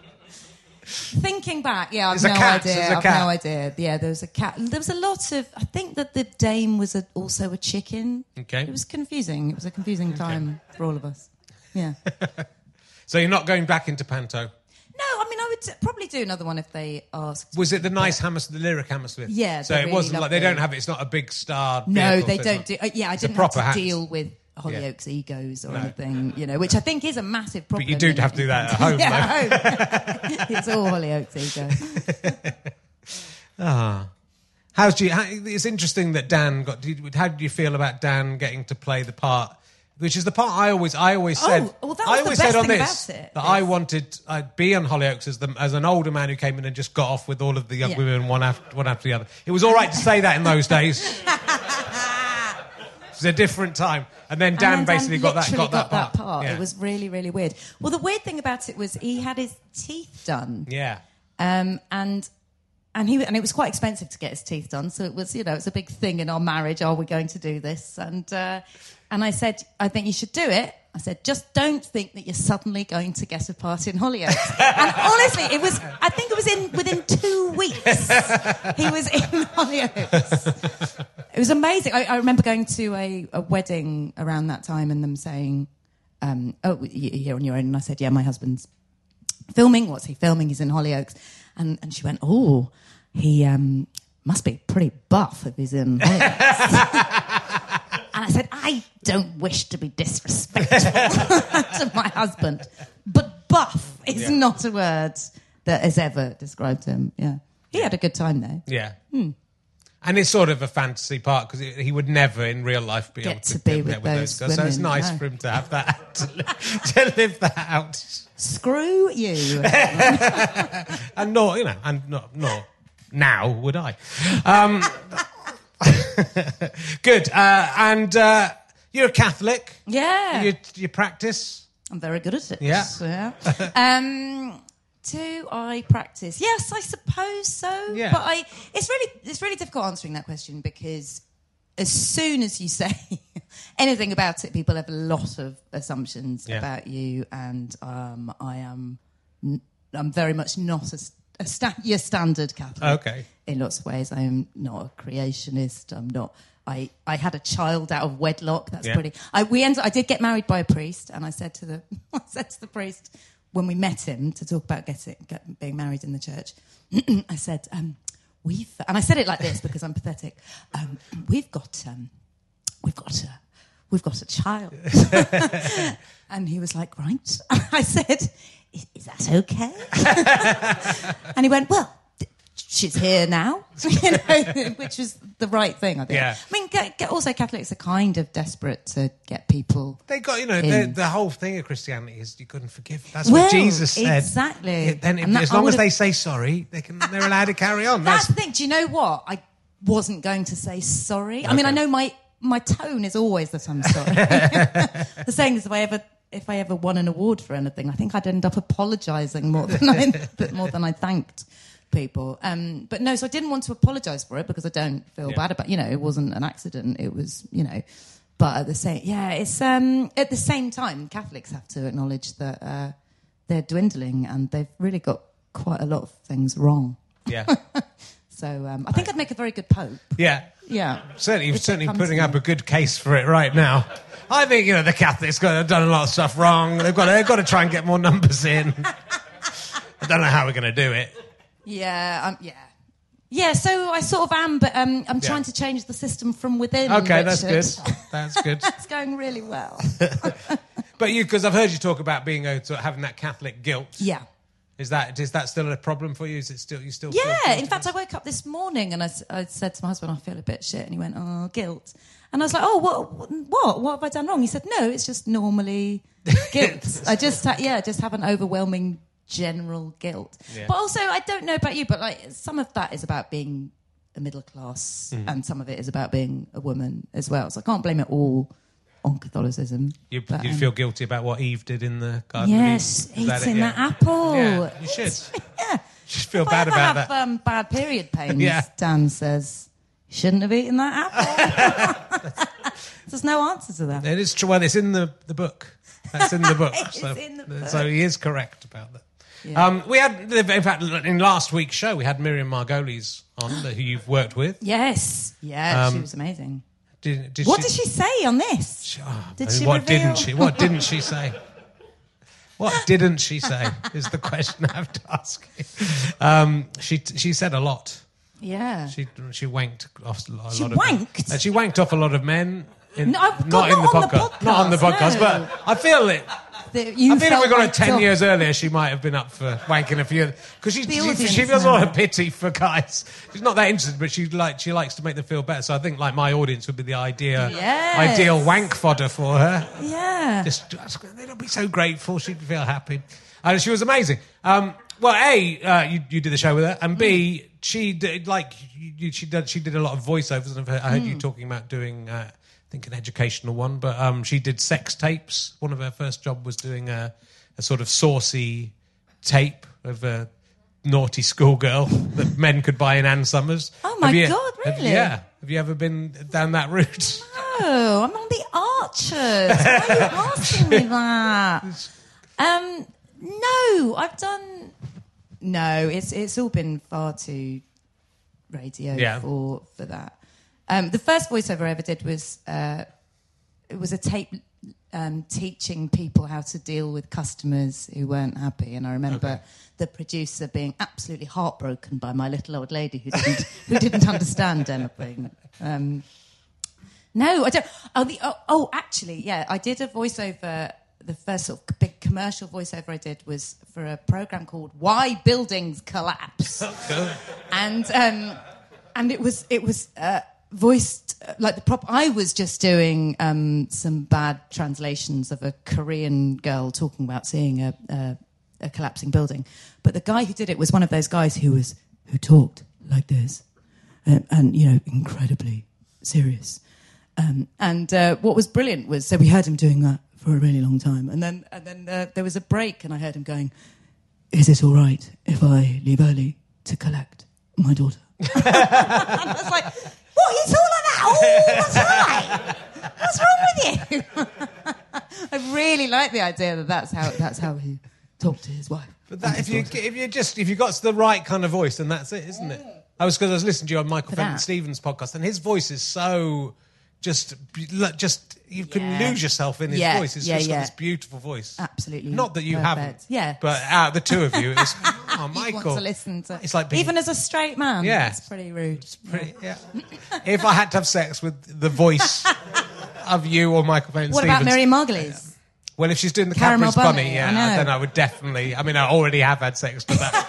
Thinking back, yeah, I've no idea. I've no idea. Yeah, there was a cat. There was a lot of... I think that the dame was also a chicken. Okay. It was confusing. It was a confusing time for all of us. Yeah. So you're not going back into panto? No, I mean, I would probably do another one if they asked. Was it the nice Hammersmith, the lyric Hammersmith? Yeah. So it really wasn't like... They lovely. don't have it... It's not a big star... No, vehicle, they so don't do... yeah, I didn't have to deal with Hollyoaks egos or anything, you know, which I think is a massive problem. But you do have to do that at home, though. It's all Hollyoaks ego. It's interesting that Dan got... How did you feel about Dan getting to play the part... Which is the part I always said... well, that was the best thing about it. That I wanted... I'd be on Hollyoaks as an older man who came in and just got off with all of the young women one after the other. It was all right to say that in those days. It was a different time. And then Dan basically got that part. Yeah. It was really, really weird. Well, the weird thing about it was he had his teeth done. Yeah. And it was quite expensive to get his teeth done. So it was, it's a big thing in our marriage. Are we going to do this? And I said, I think you should do it. I said, just don't think that you're suddenly going to get a part in Hollyoaks. And honestly, I think it was within 2 weeks he was in Hollyoaks. It was amazing. I remember going to a wedding around that time and them saying, you're on your own. And I said, yeah, my husband's filming. What's he filming? He's in Hollyoaks. And she went, oh, he must be pretty buff if he's in Hollyoaks. And I said, I don't wish to be disrespectful to my husband, but buff is not a word that has ever described him. Yeah. He had a good time, though. Yeah. And it's sort of a fantasy part because he would never in real life be able to be with those guys. So it's nice for him to have that, to live that out. Screw you. And not now would I. Good. And you're a Catholic. Yeah. You practice? I'm very good at it. Yeah. Do I practice? Yes, I suppose so. Yeah. But it's really difficult answering that question because as soon as you say anything about it, people have a lot of assumptions about you, and I'm very much not your standard Catholic. Okay. In lots of ways, I am not a creationist. I'm not. I had a child out of wedlock. That's pretty. I did get married by a priest, and I said to the priest when we met him to talk about being married in the church. I said, and I said it like this because I'm pathetic. We've got a child, and he was like, right. I said, is that okay? And he went, well, she's here now, which was the right thing, I think. Yeah. I mean, also Catholics are kind of desperate to get people. They got, the whole thing of Christianity is you couldn't forgive. That's what Jesus said. Exactly. As long as they say sorry, they're allowed to carry on. That's the thing. Do you know what? I wasn't going to say sorry. Okay. I mean, I know my tone is always that I'm sorry. The saying is if I ever won an award for anything, I think I'd end up apologising more than I thanked people. But no, so I didn't want to apologise for it because I don't feel bad about it wasn't an accident. It was, but at the same time, Catholics have to acknowledge that they're dwindling and they've really got quite a lot of things wrong. Yeah. So I think I'd make a very good pope. Yeah. Yeah. You're certainly putting up a good case for it right now. I think, the Catholics have done a lot of stuff wrong. They've got to try and get more numbers in. I don't know how we're going to do it. Yeah, Yeah, so I sort of am, but I'm trying to change the system from within. Okay, Richard. that's good. That's good. It's going really well. But because I've heard you talk about being having that Catholic guilt. Yeah. Is that still a problem for you? Is it still you still? feel Yeah, guilty in fact, I woke up this morning and I said to my husband, I feel a bit shit. And he went, oh, guilt. And I was like, oh, what have I done wrong? He said, no, it's just normally guilt. I just have an overwhelming general guilt. Yeah. But also, I don't know about you, but like some of that is about being a middle class and some of it is about being a woman as well. So I can't blame it all on Catholicism. You feel guilty about what Eve did in the Garden yes, of Eden? Yes, eating that apple. Yeah, you should. Yeah. You should feel bad about that. If I have bad period pains, Dan says, you shouldn't have eaten that apple. There's no answer to that. It is true. Well, it's in the book. That's in the book. In the book. So he is correct about that. Yeah. We had, in fact, in last week's show, we had Miriam Margolyes on, who you've worked with. Yes. Yeah, she was amazing. What did she say on this? What didn't she say? What didn't she say is the question I have to ask you. She said a lot. Yeah. She wanked off a lot of... She wanked? She wanked off a lot of men. Not on the podcast, but I feel it. I feel if we got it 10 years earlier, she might have been up for wanking a few. Because she feels a lot of pity for guys. She's not that interested, but she likes to make them feel better. So I think like my audience would be the ideal wank fodder for her. Yeah. They'd be so grateful. She'd feel happy. And she was amazing. Well, A, you did the show with her, and B, she did a lot of voiceovers, and I heard you talking about doing. I think an educational one, but she did sex tapes. One of her first job was doing a sort of saucy tape of a naughty schoolgirl that men could buy in Ann Summers. Oh my God, really? Have you ever been down that route? No, I'm on the Archers. Why are you asking me that? No, I've done... No, it's all been far too radio for that. The first voiceover I ever did was it was a tape teaching people how to deal with customers who weren't happy, and I remember the producer being absolutely heartbroken by my little old lady who didn't understand anything. No, I don't. Actually, I did a voiceover. The first sort of big commercial voiceover I did was for a program called "Why Buildings Collapse," and it was. Voiced like the prop. I was just doing some bad translations of a Korean girl talking about seeing a collapsing building, but the guy who did it was one of those guys who talked like this, and you know, incredibly serious. And what was brilliant was so we heard him doing that for a really long time, and then there was a break, and I heard him going, "Is it all right if I leave early to collect my daughter?" And I was like, what? You talk like that all the time? What's wrong with you? I really like the idea that that's how he talked to his wife. But that, if you got the right kind of voice, then that's it, isn't it? I was listening to you on Michael Fenton Stevens' podcast, and his voice is so just you can lose yourself in his voice. It's just got this beautiful voice. Absolutely. Not that you haven't. Yeah. But out of the two of you, it was, Michael. You want to listen to. It's like even as a straight man. Yeah. It's pretty rude. It's pretty, If I had to have sex with the voice of you or Michael Fenton Stevens. What about Miriam Margolyes? Well, if she's doing the Caramel Cadbury's Bunny, Bunny, then I would definitely... I mean, I already have had sex with that.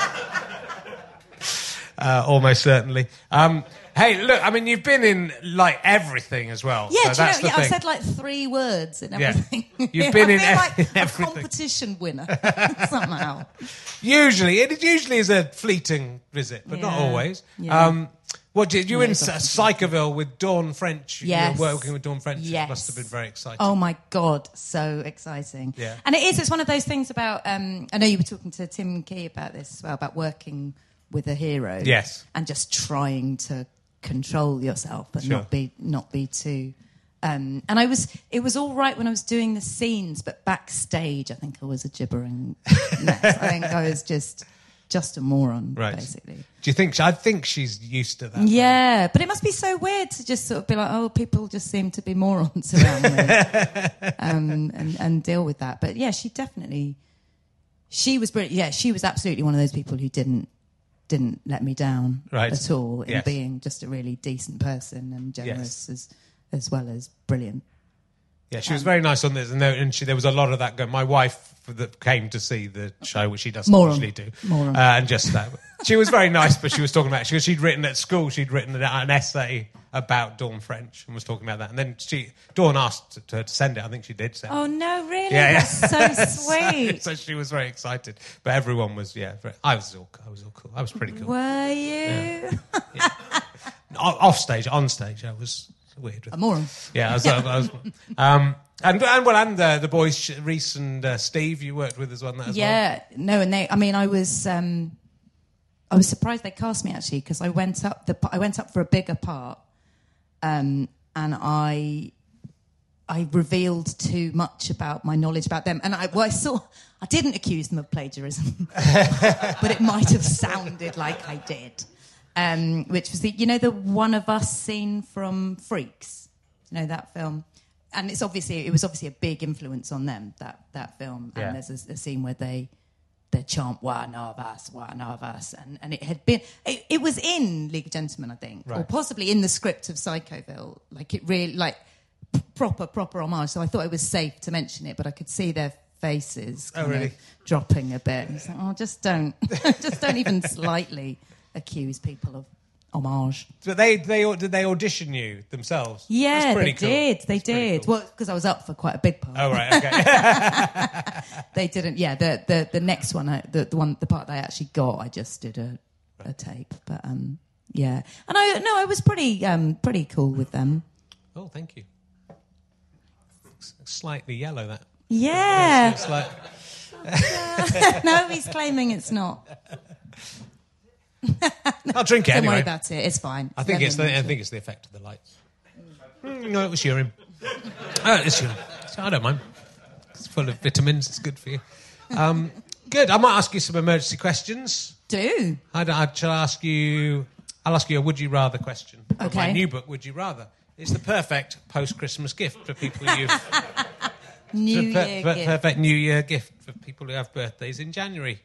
Almost certainly. Hey, look, I mean, you've been in, like, everything as well. Yeah, so that's the thing. I've said, like, 3 words in everything. Yeah. You've been in like everything. a competition winner, somehow. Usually. It usually is a fleeting visit, but not always. Yeah. You were in Psychoville with Dawn French. Yes. You were working with Dawn French. Yes. It must have been very exciting. Oh, my God, so exciting. Yeah. And it's one of those things about... I know you were talking to Tim Key about this as well, about working with a hero. Yes. And just trying to control yourself and not be too... and it was all right when I was doing the scenes, but backstage I think I was a gibbering mess. I think I was just a moron, basically. Do you think... I think she's used to that. Yeah, but it must be so weird to just sort of be like, oh, people just seem to be morons around me, and deal with that. But yeah, she was brilliant. Yeah, she was absolutely one of those people who didn't let me down at all in being just a really decent person and generous as well as brilliant. Yeah, she was very nice on this, and there was a lot of that going. My wife that came to see the show, which she doesn't usually do, and just that. She was very nice, but she was talking about she'd written at school. She'd written an essay about Dawn French and was talking about that, and then Dawn asked her to send it. I think she did send it. Oh no, really? Yeah, That's so sweet. So she was very excited, but everyone was I was all cool. I was pretty cool. Were you? Yeah. Off stage, on stage, I was weird. A moron. Yeah, I was and the boys, Reese and Steve, you worked with as well. Yeah, no, and I was surprised they cast me actually because I went up for a bigger part, and I revealed too much about my knowledge about them, and I didn't accuse them of plagiarism, but it might have sounded like I did. Which was the One of Us scene from Freaks, that film, and it was obviously a big influence on them, that film. And there's a scene where they chant one of us, and it had been it was in League of Gentlemen, I think, or possibly in the script of Psychoville, like it really proper homage. So I thought it was safe to mention it, but I could see their faces dropping a bit. And like, just don't even slightly accuse people of homage. But did they audition you themselves? Yeah, they cool. They did. Cool. Well, because I was up for quite a big part. Oh right, okay. They didn't. Yeah, the next one, the part that I actually got, I just did a tape. But yeah, and I was pretty cool with them. Oh, thank you. It's slightly yellow, that. Yeah. It's like... No, he's claiming it's not. I'll drink it Don't anyway. worry about it. It's fine. I think it's the effect of the lights. No, it was urine. It's urine. I don't mind. It's full of vitamins. It's good for you. Good. I might ask you some emergency questions. Do. I'll ask you a would you rather question. Okay. From my new book, Would You Rather. It's the perfect post-Christmas gift for people you've... Perfect New Year gift for people who have birthdays in January.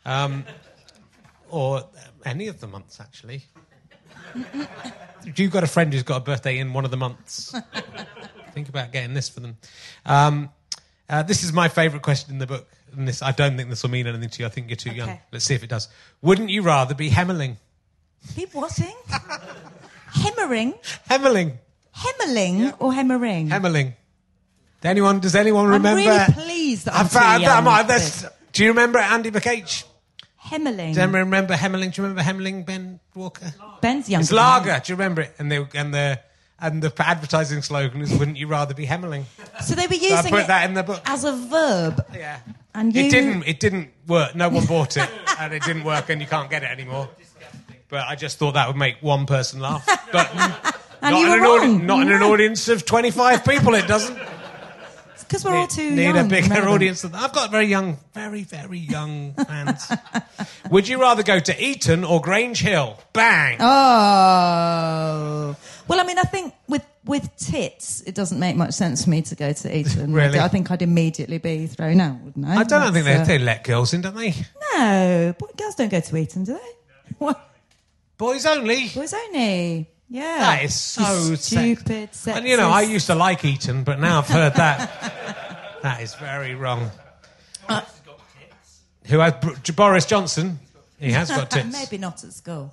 Or any of the months, actually. You've got a friend who's got a birthday in one of the months. Think about getting this for them. This is my favourite question in the book. And I don't think this will mean anything to you. I think you're too young. Let's see if it does. Wouldn't you rather be Hemmerling? Be whatting? Hemmering? Hemmerling. Hemmerling or Hemmering? Hemmerling. Does anyone remember? I'm really pleased that I'm too young. Do you remember Andy McH? Hemmerling. Do you remember Hemmerling? Do you remember Hemmerling, Ben Walker? Ben's younger. It's lager. Do you remember it? And the advertising slogan is "Wouldn't you rather be Hemmerling?" So they were using I put that in the book as a verb. Yeah. And It didn't work. No one bought it, and it didn't work, and you can't get it anymore. But I just thought that would make one person laugh. But not in an audience of 25 people. It doesn't. Because we're all too young. Need a bigger audience than that. I've got very young, very, very young fans. Would you rather go to Eton or Grange Hill? Bang! Oh. Well, I mean, I think with tits, it doesn't make much sense for me to go to Eton. Really? I think I'd immediately be thrown out, wouldn't I? I don't think they let girls in, don't they? No. Girls don't go to Eton, do they? What? Boys only? Boys only. Yeah. That is so stupid. Sexist. And I used to like Eton, but now I've heard that. That is very wrong. Who has Boris Johnson? He has got tits. Maybe not at school.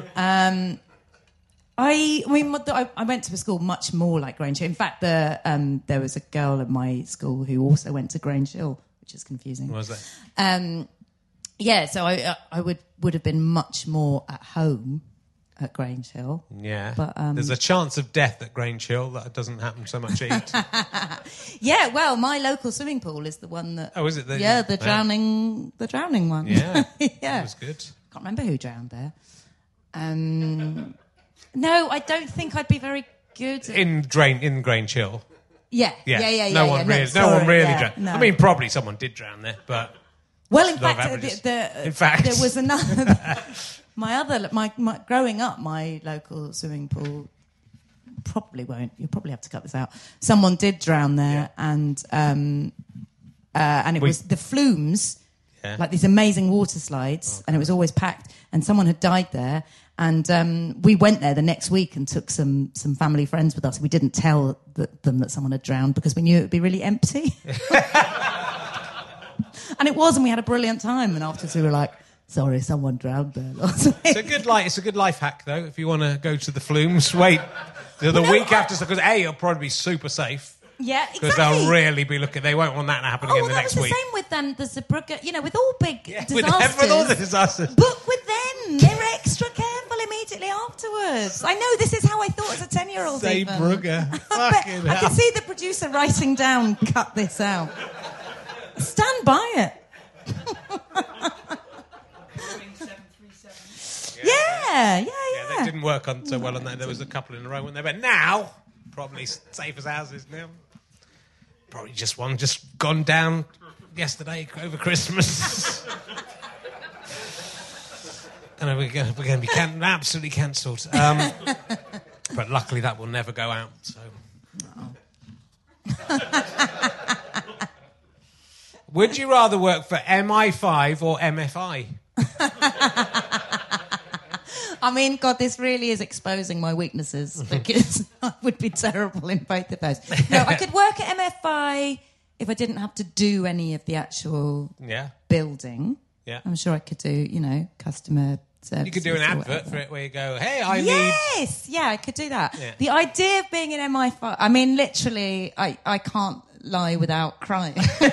I went to a school much more like Grange Hill. In fact, there was a girl at my school who also went to Grange Hill, which is confusing. What was that? Yeah, so I would have been much more at home at Grange Hill. Yeah. But there's a chance of death at Grange Hill that doesn't happen so much at Eton. Yeah, well, my local swimming pool is the one that... Oh, is it? The drowning one. Yeah. Yeah. That was good. Can't remember who drowned there. No, I don't think I'd be very good in Grange Hill. Yeah. No one really drowned. No. I mean, probably someone did drown there, but... Well, in fact, there was another... My growing up, my local swimming pool you'll probably have to cut this out. Someone did drown there, and it was the flumes, like these amazing water slides, and it was always packed, and someone had died there, And we went there the next week and took some family friends with us. We didn't tell them that someone had drowned because we knew it would be really empty. And it was, and we had a brilliant time. And afterwards we were like, sorry, someone drowned there. It's a good life hack, though, if you want to go to the flumes. Wait till the week after, because it'll probably be super safe. Yeah, exactly. Because they'll really be looking. They won't want that to happen again the next week. That was the same with the Zeebrugge. With all big disasters. With all the disasters. Book with them. They were extra careful immediately afterwards. I know, this is how I thought as a 10-year-old. Zeebrugge. I can see the producer writing down, cut this out. Stand by it. Yeah. They didn't work on so well on that. There was a couple in a row, weren't there? But now, probably safe as houses now. Probably just one just gone down yesterday over Christmas. And we're going to be absolutely cancelled. But luckily that will never go out. So. Would you rather work for MI5 or MFI? I mean, God, this really is exposing my weaknesses because I would be terrible in both of those. No, I could work at MFI if I didn't have to do any of the actual building. Yeah. I'm sure I could do, customer service. You could do an advert for it where you go, hey, I need... Yes, yeah, I could do that. Yeah. The idea of being in MI5, I mean, literally, I can't lie without crying.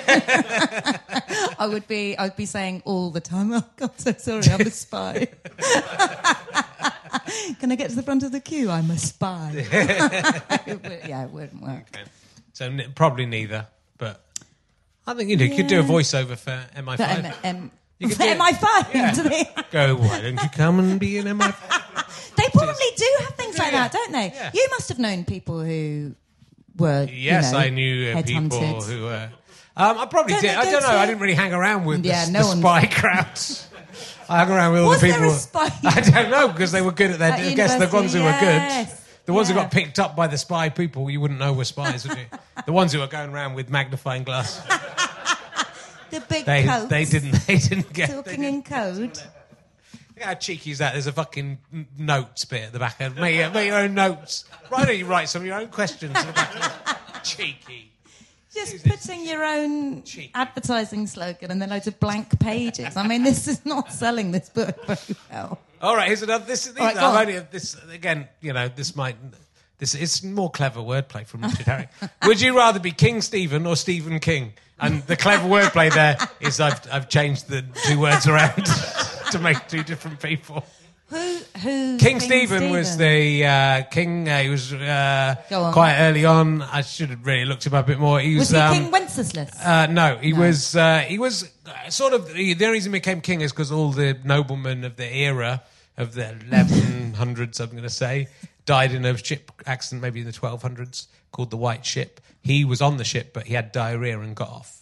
I'd be saying all the time, oh God, so sorry, I'm a spy. Can I get to the front of the queue? I'm a spy. It wouldn't work. Okay. So probably neither, but I think you could do a voiceover for MI5. For MI5? Yeah. Go, why don't you come and be in MI5? They probably do have things like that, don't they? Yeah. You must have known people who were, I knew people who were... I probably did. I don't know. I didn't really hang around with the spy crowds. I hung around with all the people... Was there a spy? I don't know, because they were good at their... I guess the ones who were good... The ones who got picked up by the spy people, you wouldn't know were spies, would you? The ones who were going around with magnifying glass. The big coats. They didn't get... Talking in code. Look how cheeky is that? There's a fucking notes bit at the back end. Make your own notes. Why don't you write some of your own questions at the back? Cheeky. Just putting your own advertising slogan and then loads of blank pages. I mean, this is not selling this book very well. All right, here's another. This again. This is more clever wordplay from Richard Herring. Would you rather be King Stephen or Stephen King? And the clever wordplay there is I've changed the two words around to make two different people. Who? King Stephen was the king. He was quite early on. I should have really looked him up a bit more. Was he King Wenceslas? No, he was. He was sort of the only reason he became king is because all the noblemen of the era of the 1100s, I'm going to say, died in a ship accident, maybe in the 1200s, called the White Ship. He was on the ship, but he had diarrhea and got off.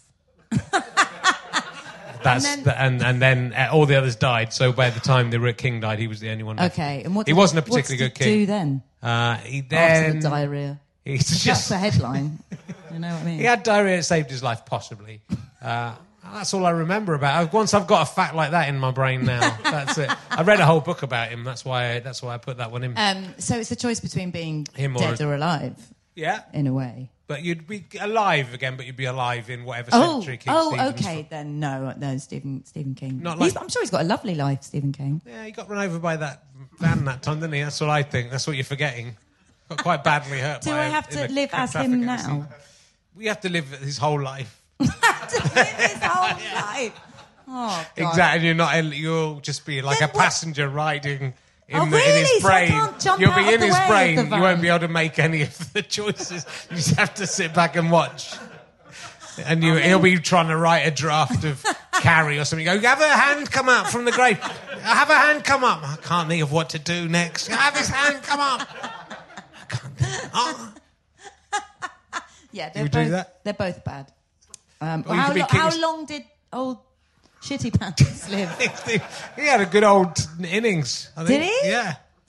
And then all the others died. So by the time the king died, he was the only one left. Okay, and he wasn't a particularly good king. What did he do then? After the diarrhea. That's the headline. You know what I mean? He had diarrhea. It saved his life, possibly. That's all I remember about. Once I've got a fact like that in my brain now, that's it. I read a whole book about him. That's why I put that one in. So it's a choice between being him dead or alive. Yeah, in a way. But you'd be alive again, but you'd be alive in whatever century King Stephen's okay, from. Then no, Stephen King. I'm sure he's got a lovely life, Stephen King. Yeah, he got run over by that van that time, didn't he? That's what I think. That's what you're forgetting. Got quite badly hurt. Do I have to live as him now? We have to live his whole life. Have to live his whole life. Oh, God. Exactly. You'll just be like a passenger riding. In really? his brain. So I can't jump You'll out be in of the his way brain. of the You won't be able to make any of the choices. You just have to sit back and watch. And he'll be trying to write a draft of Carrie or something. You go, have a hand come out from the grave. Have a hand come up. I can't think of what to do next. Have his hand come up. I can't think. Oh. Yeah, they're both bad. How long did old Shitty Pants live? He had a good old innings, I think. Did he? Yeah.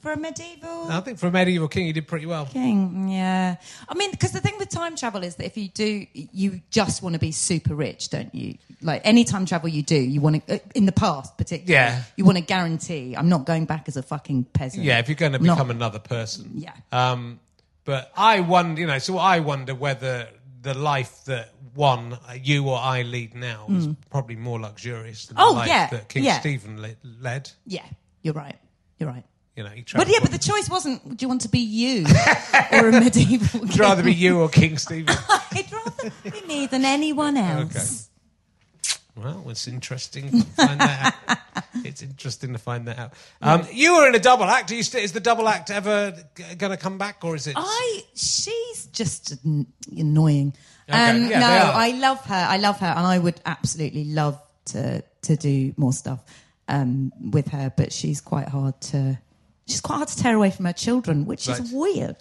for a medieval I think for a medieval king, you did pretty well. king, yeah. I mean, because the thing with time travel is that if you do, you just want to be super rich, don't you? Like, any time travel you do, you want to, in the past particularly, you want to guarantee, I'm not going back as a fucking peasant. Yeah, if you're going to become another person. Yeah. But I wonder, so I wonder whether the life that you or I lead now is probably more luxurious than the life that King Stephen led. Yeah, you're right. You're right. You know, but the choice wasn't, do you want to be you or a medieval king? I'd rather be you or King Stephen. I'd rather be me than anyone else. Okay. Well, it's interesting to find that out. It's interesting to find that out. You were in a double act. Is the double act ever going to come back, or is it? She's just annoying. Okay. No, I love her, and I would absolutely love to do more stuff with her. But she's quite hard to tear away from her children, which is weird.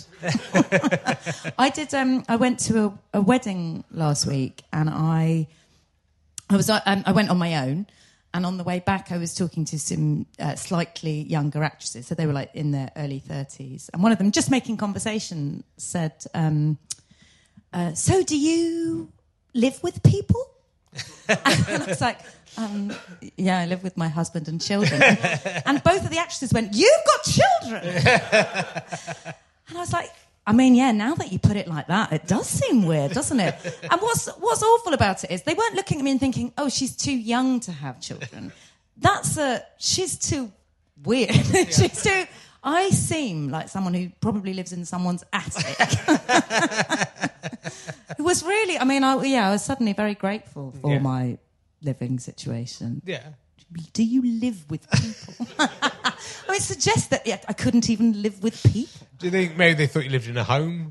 I went to a wedding last week, and I went on my own. And on the way back, I was talking to some slightly younger actresses. So they were like in their early 30s. And one of them, just making conversation, said, so do you live with people? And I was like, yeah, I live with my husband and children. And both of the actresses went, you've got children! And I was like, I mean, yeah, now that you put it like that, it does seem weird, doesn't it? And what's awful about it is they weren't looking at me and thinking, oh, she's too young to have children. She's too weird. She's too... I seem like someone who probably lives in someone's attic. It was really... I mean, I was suddenly very grateful for my living situation. Yeah. Do you live with people? I mean, it suggests that I couldn't even live with people. Do you think maybe they thought you lived in a home?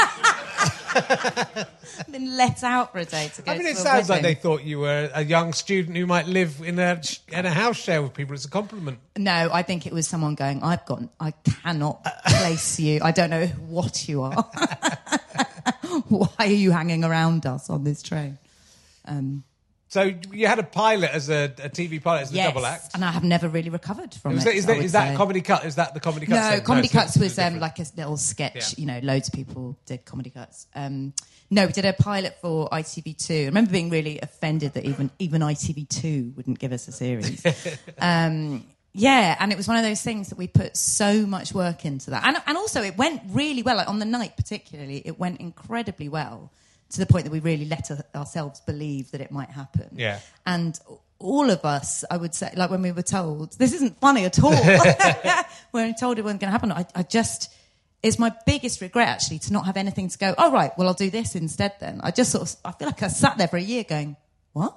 Been let out for a day to go. I mean, it sounds like they thought you were a young student who might live in a house share with people. It's a compliment. No, I think it was someone going, I cannot place you. I don't know what you are. Why are you hanging around us on this train? So you had a pilot as a TV pilot as the double act, and I have never really recovered from it. Is that Comedy Cut? Is that the Comedy Cuts? No, Comedy Cuts was like a little sketch. Yeah. Loads of people did Comedy Cuts. No, we did a pilot for ITV2. I remember being really offended that even ITV2 wouldn't give us a series. Yeah, and it was one of those things that we put so much work into that, and also it went really well. Like on the night, particularly, it went incredibly well. To the point that we really let ourselves believe that it might happen. Yeah. And all of us, I would say, like when we were told, this isn't funny at all. When we told it wasn't going to happen, it's my biggest regret actually to not have anything to go, oh right, well I'll do this instead then. I feel like I sat there for a year going, what?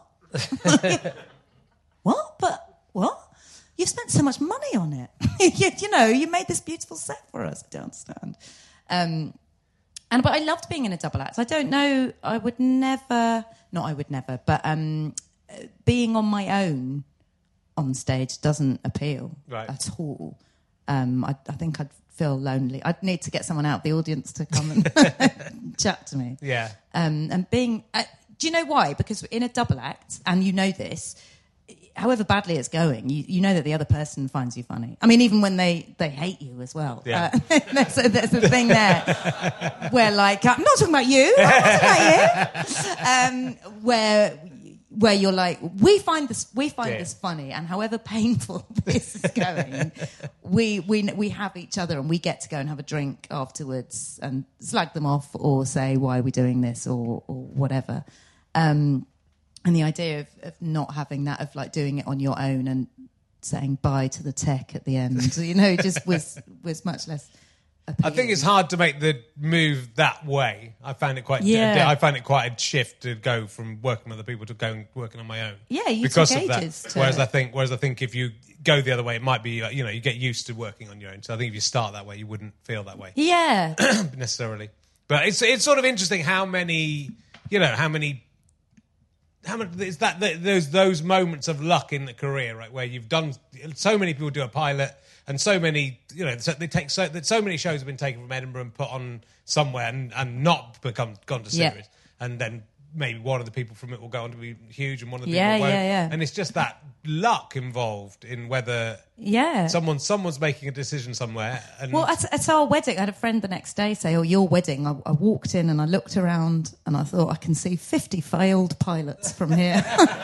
What? But what? You've spent so much money on it. You made this beautiful set for us. I don't understand. But I loved being in a double act. I don't know, but being on my own on stage doesn't appeal at all. I think I'd feel lonely. I'd need to get someone out of the audience to come and chat to me. Yeah. And being... do you know why? Because in a double act, and you know this, however badly it's going, you know that the other person finds you funny. I mean, even when they hate you as well. Yeah. There's a thing there where, like, I'm not talking about you. Where you're like, we find this funny, and however painful this is going, we have each other, and we get to go and have a drink afterwards and slag them off, or say, why are we doing this, or whatever. And the idea of not having that, of like doing it on your own and saying bye to the tech at the end, just was much less appealing. I think it's hard to make the move that way. I found it quite a shift to go from working with other people to going working on my own. Yeah, you because took of ages that. Whereas I think if you go the other way, it might be you get used to working on your own. So I think if you start that way, you wouldn't feel that way. Yeah, necessarily. But it's sort of interesting how many is that there's those moments of luck in the career, right, where you've done so many people do a pilot, and so many so many shows have been taken from Edinburgh and put on somewhere and not gone to series, and then maybe one of the people from it will go on to be huge and one of the Yeah, people won't. yeah. And it's just that luck involved in whether someone's making a decision somewhere. And Well, at our wedding, I had a friend the next day say, your wedding. I walked in and I looked around and I thought, I can see 50 failed pilots from here.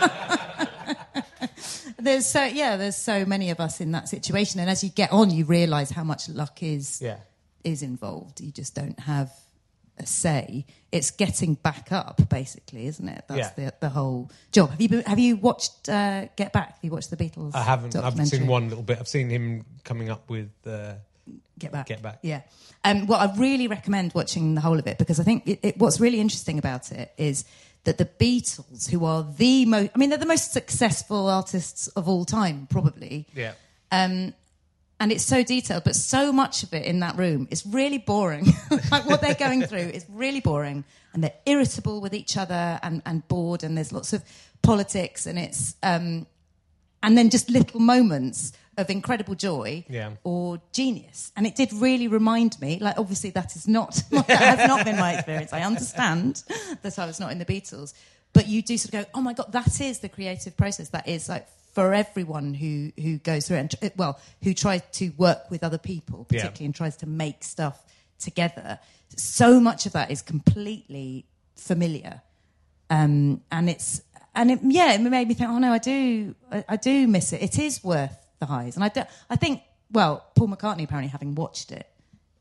There's so many of us in that situation. And as you get on, you realise how much luck is involved. You just don't have a say. It's getting back up, basically, isn't it? That's the whole job. Have you watched Get Back? Have you watched the Beatles? I haven't. I've seen one little bit. I've seen him coming up with Get Back. Yeah. Well, I really recommend watching the whole of it because I think what's really interesting about it is that the Beatles, who are they're the most successful artists of all time, probably. Yeah. And it's so detailed, but so much of it in that room is really boring. Like what they're going through is really boring, and they're irritable with each other and bored, and there's lots of politics, and it's and then just little moments of incredible joy or genius. And it did really remind me, like obviously that has not been my experience. I understand that I was not in the Beatles, but you do sort of go, oh my God, that is the creative process. That is like for everyone who goes through it, and who tries to work with other people, particularly, and tries to make stuff together. So much of that is completely familiar, and it made me think, oh no, I do miss it. It is worth the highs, and I think Paul McCartney, apparently having watched it,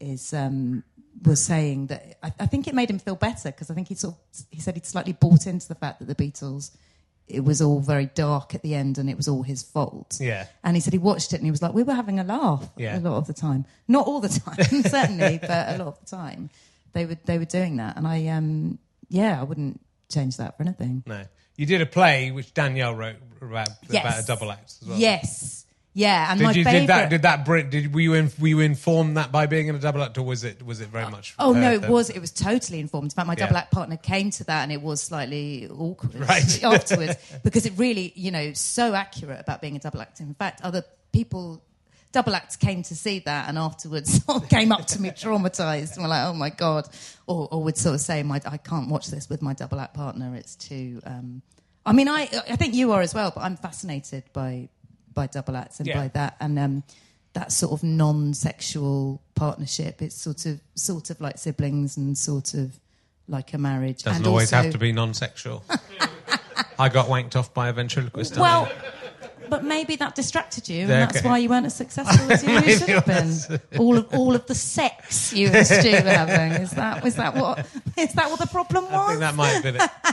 was saying that I think it made him feel better because I think he said he'd slightly bought into the fact that the Beatles, it was all very dark at the end and it was all his fault. Yeah. And he said he watched it and he was like, we were having a laugh a lot of the time. Not all the time, certainly, but a lot of the time they were doing that. And I wouldn't change that for anything. No. You did a play which Danielle wrote about a double act as well. Yes. Yeah, and my favourite... Were you informed that by being in a double act, or was it very much... Oh, no, it was totally informed. In fact, my double act partner came to that and it was slightly awkward afterwards because it really, so accurate about being a double act. In fact, other people... Double acts came to see that and afterwards came up to me traumatised and were like, oh, my God. Or would sort of say, I can't watch this with my double act partner. It's too... I think you are as well, but I'm fascinated by double acts and by that and that sort of non-sexual partnership. It's sort of like siblings and sort of like a marriage. Doesn't always have to be non-sexual. I got wanked off by a ventriloquist. Well, but maybe that distracted you, and that's why you weren't as successful as you should have been. All of the sex you and Stu were having. Is that what the problem was? I think that might have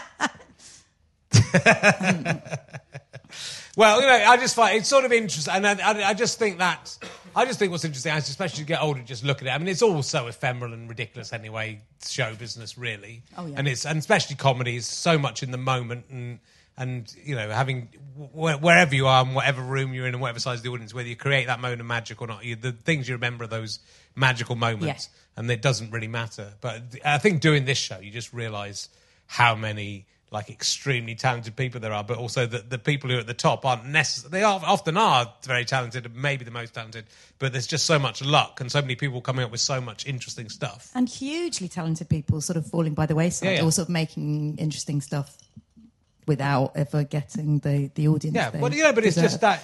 been it. Well, I just find it's sort of interesting, and I just think what's interesting, especially as you get older, just look at it. I mean, it's all so ephemeral and ridiculous anyway. Show business, really, and especially comedy is so much in the moment, and having wherever you are, and whatever room you're in, and whatever size of the audience, whether you create that moment of magic or not, the things you remember are those magical moments, and it doesn't really matter. But I think doing this show, you just realise how many extremely talented people there are, but also the people who are at the top aren't necessarily... They often are very talented, maybe the most talented, but there's just so much luck and so many people coming up with so much interesting stuff. And hugely talented people sort of falling by the wayside, or sort of making interesting stuff without ever getting the audience. Yeah, but it's just that...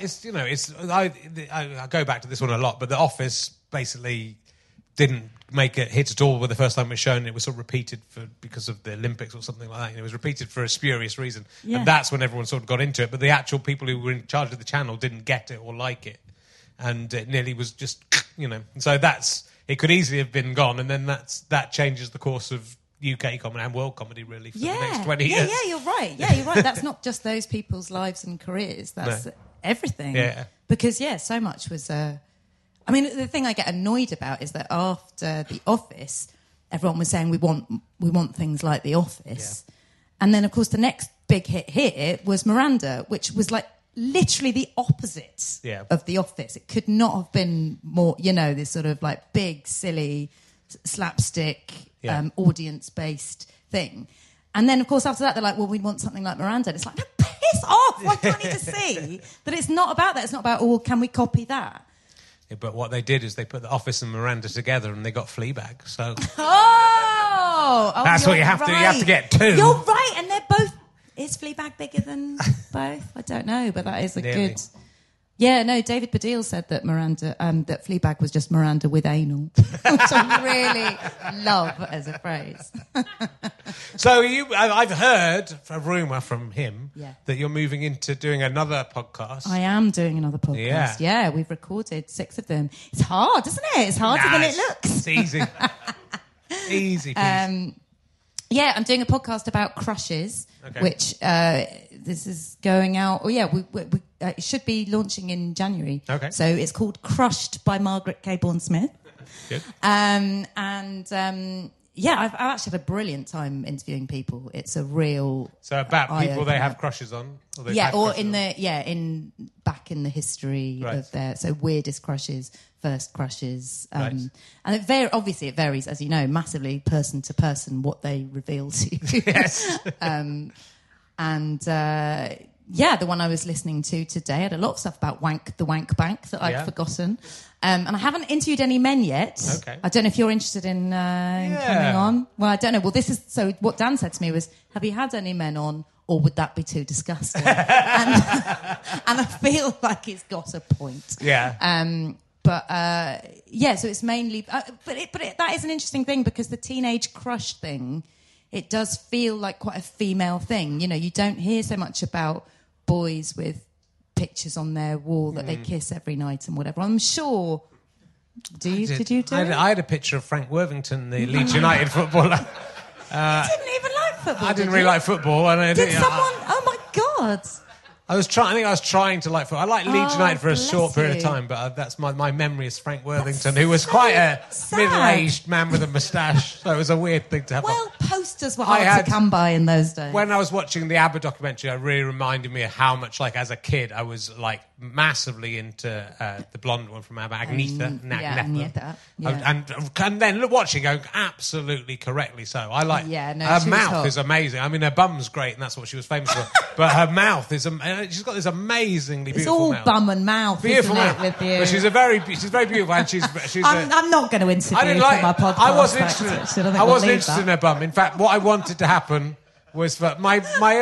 I go back to this one a lot, but The Office basically didn't make a hit at all with the first time it was shown. It was sort of repeated because of the Olympics or something like that. It was repeated for a spurious reason. Yeah. And that's when everyone sort of got into it. But the actual people who were in charge of the channel didn't get it or like it. And it nearly was just, So it could easily have been gone. And then that changes the course of UK comedy and world comedy, really, for the next 20 years. Yeah, you're right. Yeah, you're right. That's not just those people's lives and careers. That's everything. Yeah. Because, so much was... the thing I get annoyed about is that after The Office, everyone was saying we want things like The Office. Yeah. And then, of course, the next big hit here was Miranda, which was like literally the opposite of The Office. It could not have been more, this sort of like big, silly, slapstick, audience-based thing. And then, of course, after that, they're like, well, we want something like Miranda. And it's like, no, piss off! Why can't you just see that it's not about that? It's not about, can we copy that? Yeah, but what they did is they put The Office and Miranda together and they got Fleabag. So that's what you have to. You have to get two. You're right, and they're Is Fleabag bigger than both? I don't know, but that is a Nearly. good... Yeah, no, David Baddiel said that that Fleabag was just Miranda with anal, which I really love as a phrase. So I've heard a rumour from him Yeah. that you're moving into doing another podcast. I am doing another podcast. Yeah, we've recorded 6 of them. It's hard, isn't it? It's harder than it looks. It's easy. Easy peasy. Yeah, I'm doing a podcast about crushes, which this is going out. Oh, yeah, it should be launching in January. Okay. So it's called Crushed by Margaret Cabourn-Smith. Good. Yeah, I've actually had a brilliant time interviewing people. It's a real So about people eye-opener. they have crushes on? Or they've Yeah, had or crushes in on? back in the history Right. of their weirdest crushes, first crushes, Right. and obviously it varies, as you know, massively person to person what they reveal to you. Yes. The one I was listening to today had a lot of stuff about the wank bank that I'd forgotten. And I haven't interviewed any men yet. Okay. I don't know if you're interested in coming on. Well, I don't know. Well, what Dan said to me was, have you had any men on, or would that be too disgusting? and I feel like it's got a point. Yeah. So it's mainly... that is an interesting thing, because the teenage crush thing, it does feel like quite a female thing. You know, you don't hear so much about boys with pictures on their wall that they kiss every night and whatever. I'm sure... Did you do it? I had a picture of Frank Worthington, the Leeds United footballer. You didn't even like football, I didn't really like football. And Did someone... Oh, my God. I think I was trying to like football. I liked Leeds United for a bless short period of you. time, but that's my memory is Frank Worthington, who was quite a sad. middle-aged man with a moustache. So it was a weird thing to have. Well, posters were I hard had- to come by in those days. When I was watching the ABBA documentary, it really reminded me of how much, like, as a kid, I was, like, massively into the blonde one from ABBA, Agnetha. Agnetha. Yeah. And then watching, going, absolutely correctly so. I like... Yeah, no, her she was mouth hot. is amazing. I mean, her bum's great, and that's what she was famous for. But her mouth is... she's got this amazingly It's beautiful all mouth. bum and mouth, Beautiful isn't mouth. it, with you? But she's very beautiful, and she's I'm not going to interview I didn't for like. my podcast. I wasn't actually. interested. think I we'll wasn't leave interested in that. her bum. In fact, what I wanted to happen was that my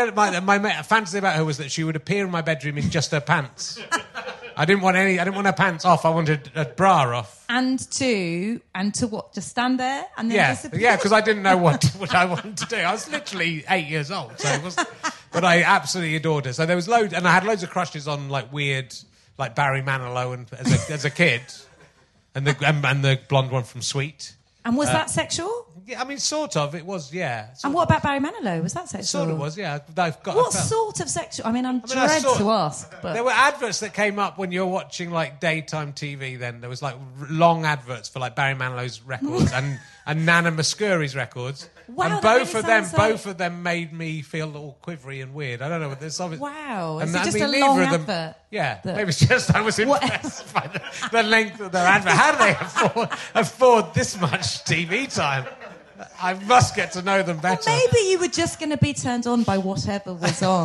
fantasy about her was that she would appear in my bedroom in just her pants. I didn't want her pants off. I wanted a bra off. And to what? Just stand there and then disappear? Yeah, because I didn't know what I wanted to do. I was literally 8 years old, so it was. But I absolutely adored her. So there was loads, and I had loads of crushes on like weird, like Barry Manilow, and as a kid, and the blonde one from Sweet. And was that sexual? Yeah, I mean, sort of. It was, yeah. And what about Barry Manilow? Was that sexual? Sort of was, yeah. What sort of sexual? I mean, I'm I dread saw- to ask. But There were adverts that came up when you were watching like daytime TV. Then there was like long adverts for like Barry Manilow's records and Nana Muscuri's records. Wow, and that both really of them, sounds like- both of them made me feel all quivery and weird. I don't know, but there's something. Wow, And is it I just mean, a neither long of them- advert? Yeah, that- maybe it's just I was impressed by the length of their advert. How do they afford this much TV time? I must get to know them better. Maybe you were just going to be turned on by whatever was on.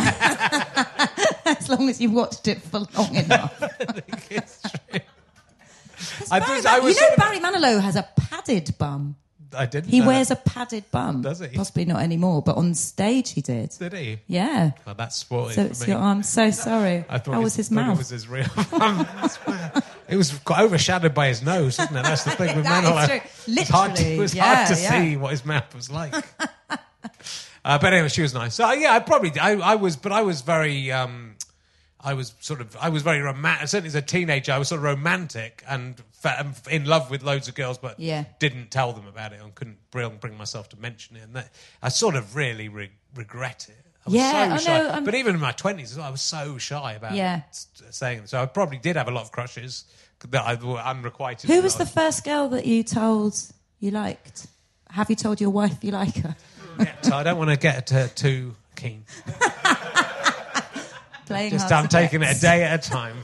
As long as you watched it for long enough. It's true. Barry Manilow has a padded bum. I didn't. He know wears that. a padded bum. Does he? Possibly not anymore, but on stage he did. Did he? Yeah. Well, that's spoiled So for it's me. I'm so sorry. I thought How was his thought mouth? It was his real. It was got overshadowed by his nose, isn't it? That's the thing with That is Manilow. true. It's hard to, Literally, it was yeah, hard to yeah. see what his mouth was like. But anyway, she was nice. So yeah, I was very. I was very romantic. Certainly as a teenager, I was sort of romantic and in love with loads of girls, but didn't tell them about it and couldn't bring myself to mention it. And I sort of really regret it. I was so shy. But even in my 20s, I was so shy about saying it. So I probably did have a lot of crushes that were unrequited. Who was the first girl that you told you liked? Have you told your wife you like her? So I don't want to get too keen. Playing Just hard I'm to taking get. it a day at a time.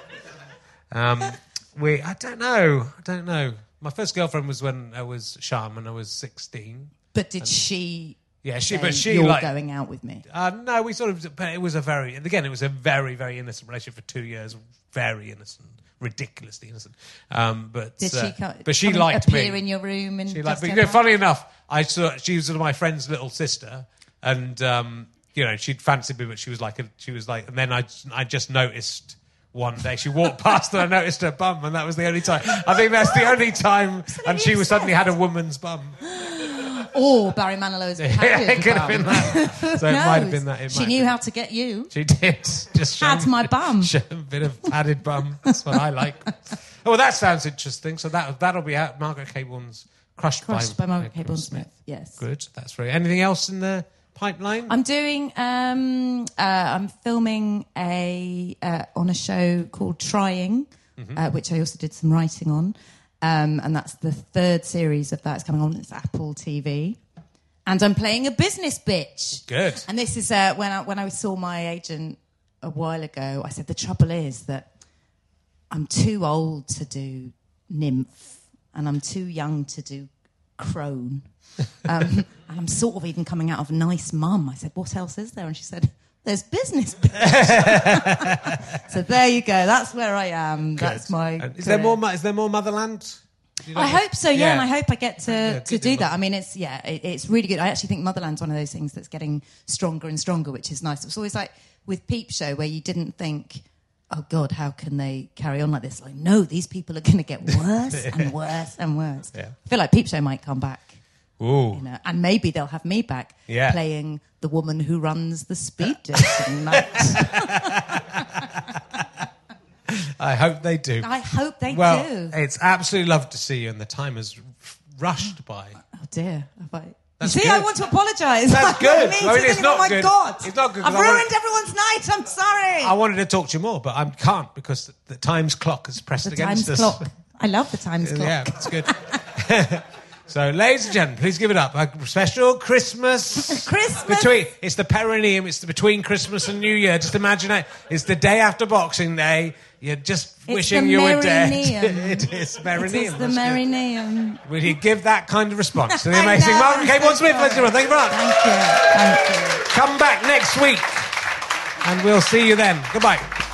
I don't know. My first girlfriend was when I was Sham and I was 16. But did she? Yeah, say, she you're like going out with me. No, we sort of. But it was a very very innocent relationship for 2 years. Very innocent, ridiculously innocent. But Did she? But she come and liked me. appear in your room and She just liked me. turn up? Funny enough, she was my friend's little sister, and she'd fancied me, but she was like, and then I just noticed one day she walked past and I noticed her bum, and that was the only time. I think that's the only time, and she was suddenly had a woman's bum. Or Barry Manilow's it could have been that. So it might have been that. She knew how to get you. She did. Just had my bum. A bit of padded bum. That's what I like. Oh, well, that sounds interesting. So that'll be out. Margaret Cabourn's Crushed by Margaret Cabourn Smith. Yes. Good. That's very. Anything else in the pipeline? I'm doing. I'm filming on a show called Trying, which I also did some writing on. And that's the third series of that. It's coming on. It's Apple TV. And I'm playing a business bitch. Good. And this is when I saw my agent a while ago, I said, the trouble is that I'm too old to do nymph and I'm too young to do crone. And I'm sort of even coming out of nice mum. I said, what else is there? And she said, there's business bitch. So there you go. That's where I am. Good. That's my. Is there more Motherland? I hope so. Yeah, and I hope I get to do that. I mean, it's really good. I actually think Motherland's one of those things that's getting stronger and stronger, which is nice. It's always like with Peep Show where you didn't think, oh God, how can they carry on like this? Like, no, these people are going to get worse and worse and worse. Yeah. I feel like Peep Show might come back. Ooh. And maybe they'll have me back playing the woman who runs the speed dating night. I hope they do. I hope they do. Well, it's absolutely lovely to see you, and the time has rushed by. Oh dear. That's you see, good. I want to apologise. That's good. I mean, it's not good. God. It's not good. I've ruined everyone's night. I'm sorry. I wanted to talk to you more, but I can't because the time's clock has pressed against us. Clock. I love the time's clock. Yeah, it's good. So, ladies and gentlemen, please give it up. A special Christmas. It's the perineum. It's between Christmas and New Year. Just imagine it. It's the day after Boxing Day. You're just wishing you were dead. It is perineum. It is the perineum. Will you give that kind of response to the amazing Margaret Cabourn Smith? Thank you very much. Thank you. Come back next week, and we'll see you then. Goodbye.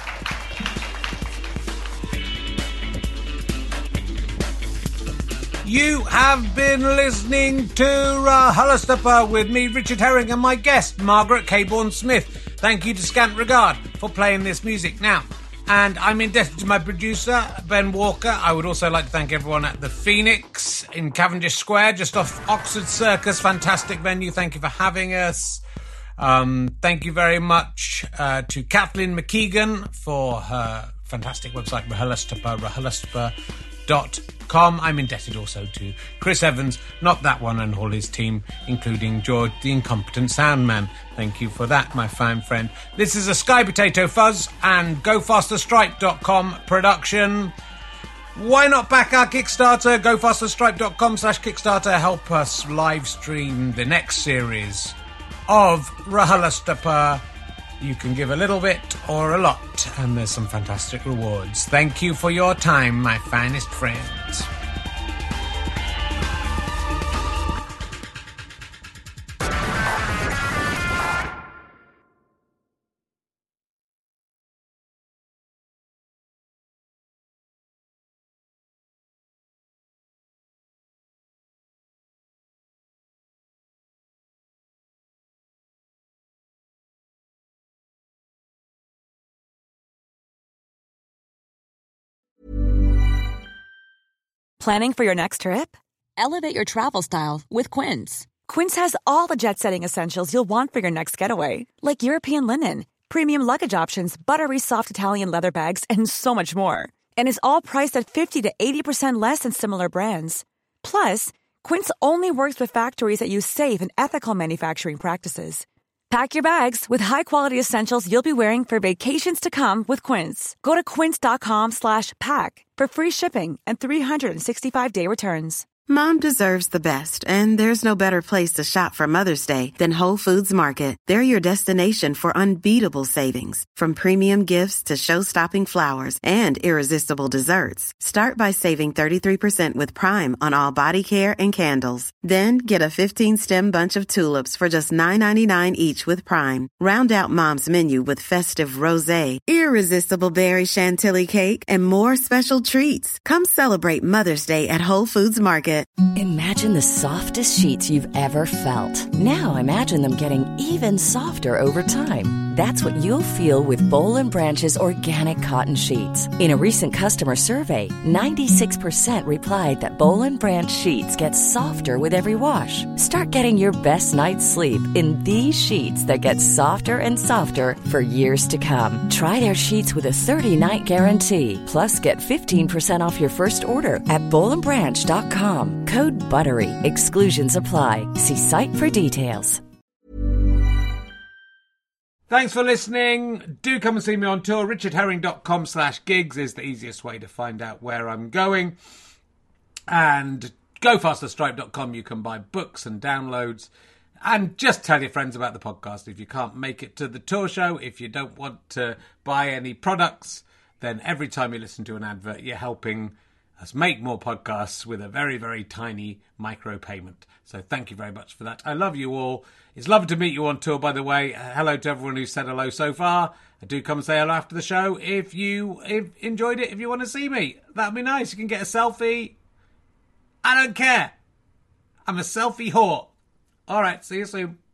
You have been listening to RHLSTP with me, Richard Herring, and my guest, Margaret Cabourn Smith. Thank you to Scant Regard for playing this music. Now, and I'm indebted to my producer, Ben Walker. I would also like to thank everyone at the Phoenix in Cavendish Square, just off Oxford Circus. Fantastic venue. Thank you for having us. Thank you very much to Kathleen McKeegan for her fantastic website, RHLSTP, RHLSTP.com. I'm indebted also to Chris Evans, not that one, and all his team, including George, the incompetent sound man. Thank you for that, my fine friend. This is a Sky Potato Fuzz and GoFasterStripe.com production. Why not back our Kickstarter? GoFasterStripe.com/Kickstarter. Help us live stream the next series of RHLSTP. You can give a little bit or a lot, and there's some fantastic rewards. Thank you for your time, my finest friends. Planning for your next trip? Elevate your travel style with Quince. Quince has all the jet-setting essentials you'll want for your next getaway, like European linen, premium luggage options, buttery soft Italian leather bags, and so much more. And is all priced at 50 to 80% less than similar brands. Plus, Quince only works with factories that use safe and ethical manufacturing practices. Pack your bags with high-quality essentials you'll be wearing for vacations to come with Quince. Go to quince.com/pack for free shipping and 365-day returns. Mom deserves the best, and there's no better place to shop for Mother's Day than Whole Foods Market. They're your destination for unbeatable savings, from premium gifts to show-stopping flowers and irresistible desserts. Start by saving 33% with Prime on all body care and candles. Then get a 15-stem bunch of tulips for just $9.99 each with Prime. Round out Mom's menu with festive rosé, irresistible berry chantilly cake, and more special treats. Come celebrate Mother's Day at Whole Foods Market. Market. Imagine the softest sheets you've ever felt. Now imagine them getting even softer over time. That's what you'll feel with Boll & Branch's organic cotton sheets. In a recent customer survey, 96% replied that Boll & Branch sheets get softer with every wash. Start getting your best night's sleep in these sheets that get softer and softer for years to come. Try their sheets with a 30-night guarantee. Plus, get 15% off your first order at bollandbranch.com. Code BUTTERY. Exclusions apply. See site for details. Thanks for listening. Do come and see me on tour. richardherring.com/gigs is the easiest way to find out where I'm going. And gofasterstripe.com, you can buy books and downloads. And just tell your friends about the podcast. If you can't make it to the tour show, if you don't want to buy any products, then every time you listen to an advert, you're helping us make more podcasts with a very, very tiny micro payment. So thank you very much for that. I love you all. It's lovely to meet you on tour, by the way. Hello to everyone who's said hello so far. Do come and say hello after the show if you enjoyed it, if you want to see me. That'd be nice. You can get a selfie. I don't care. I'm a selfie whore. All right, see you soon.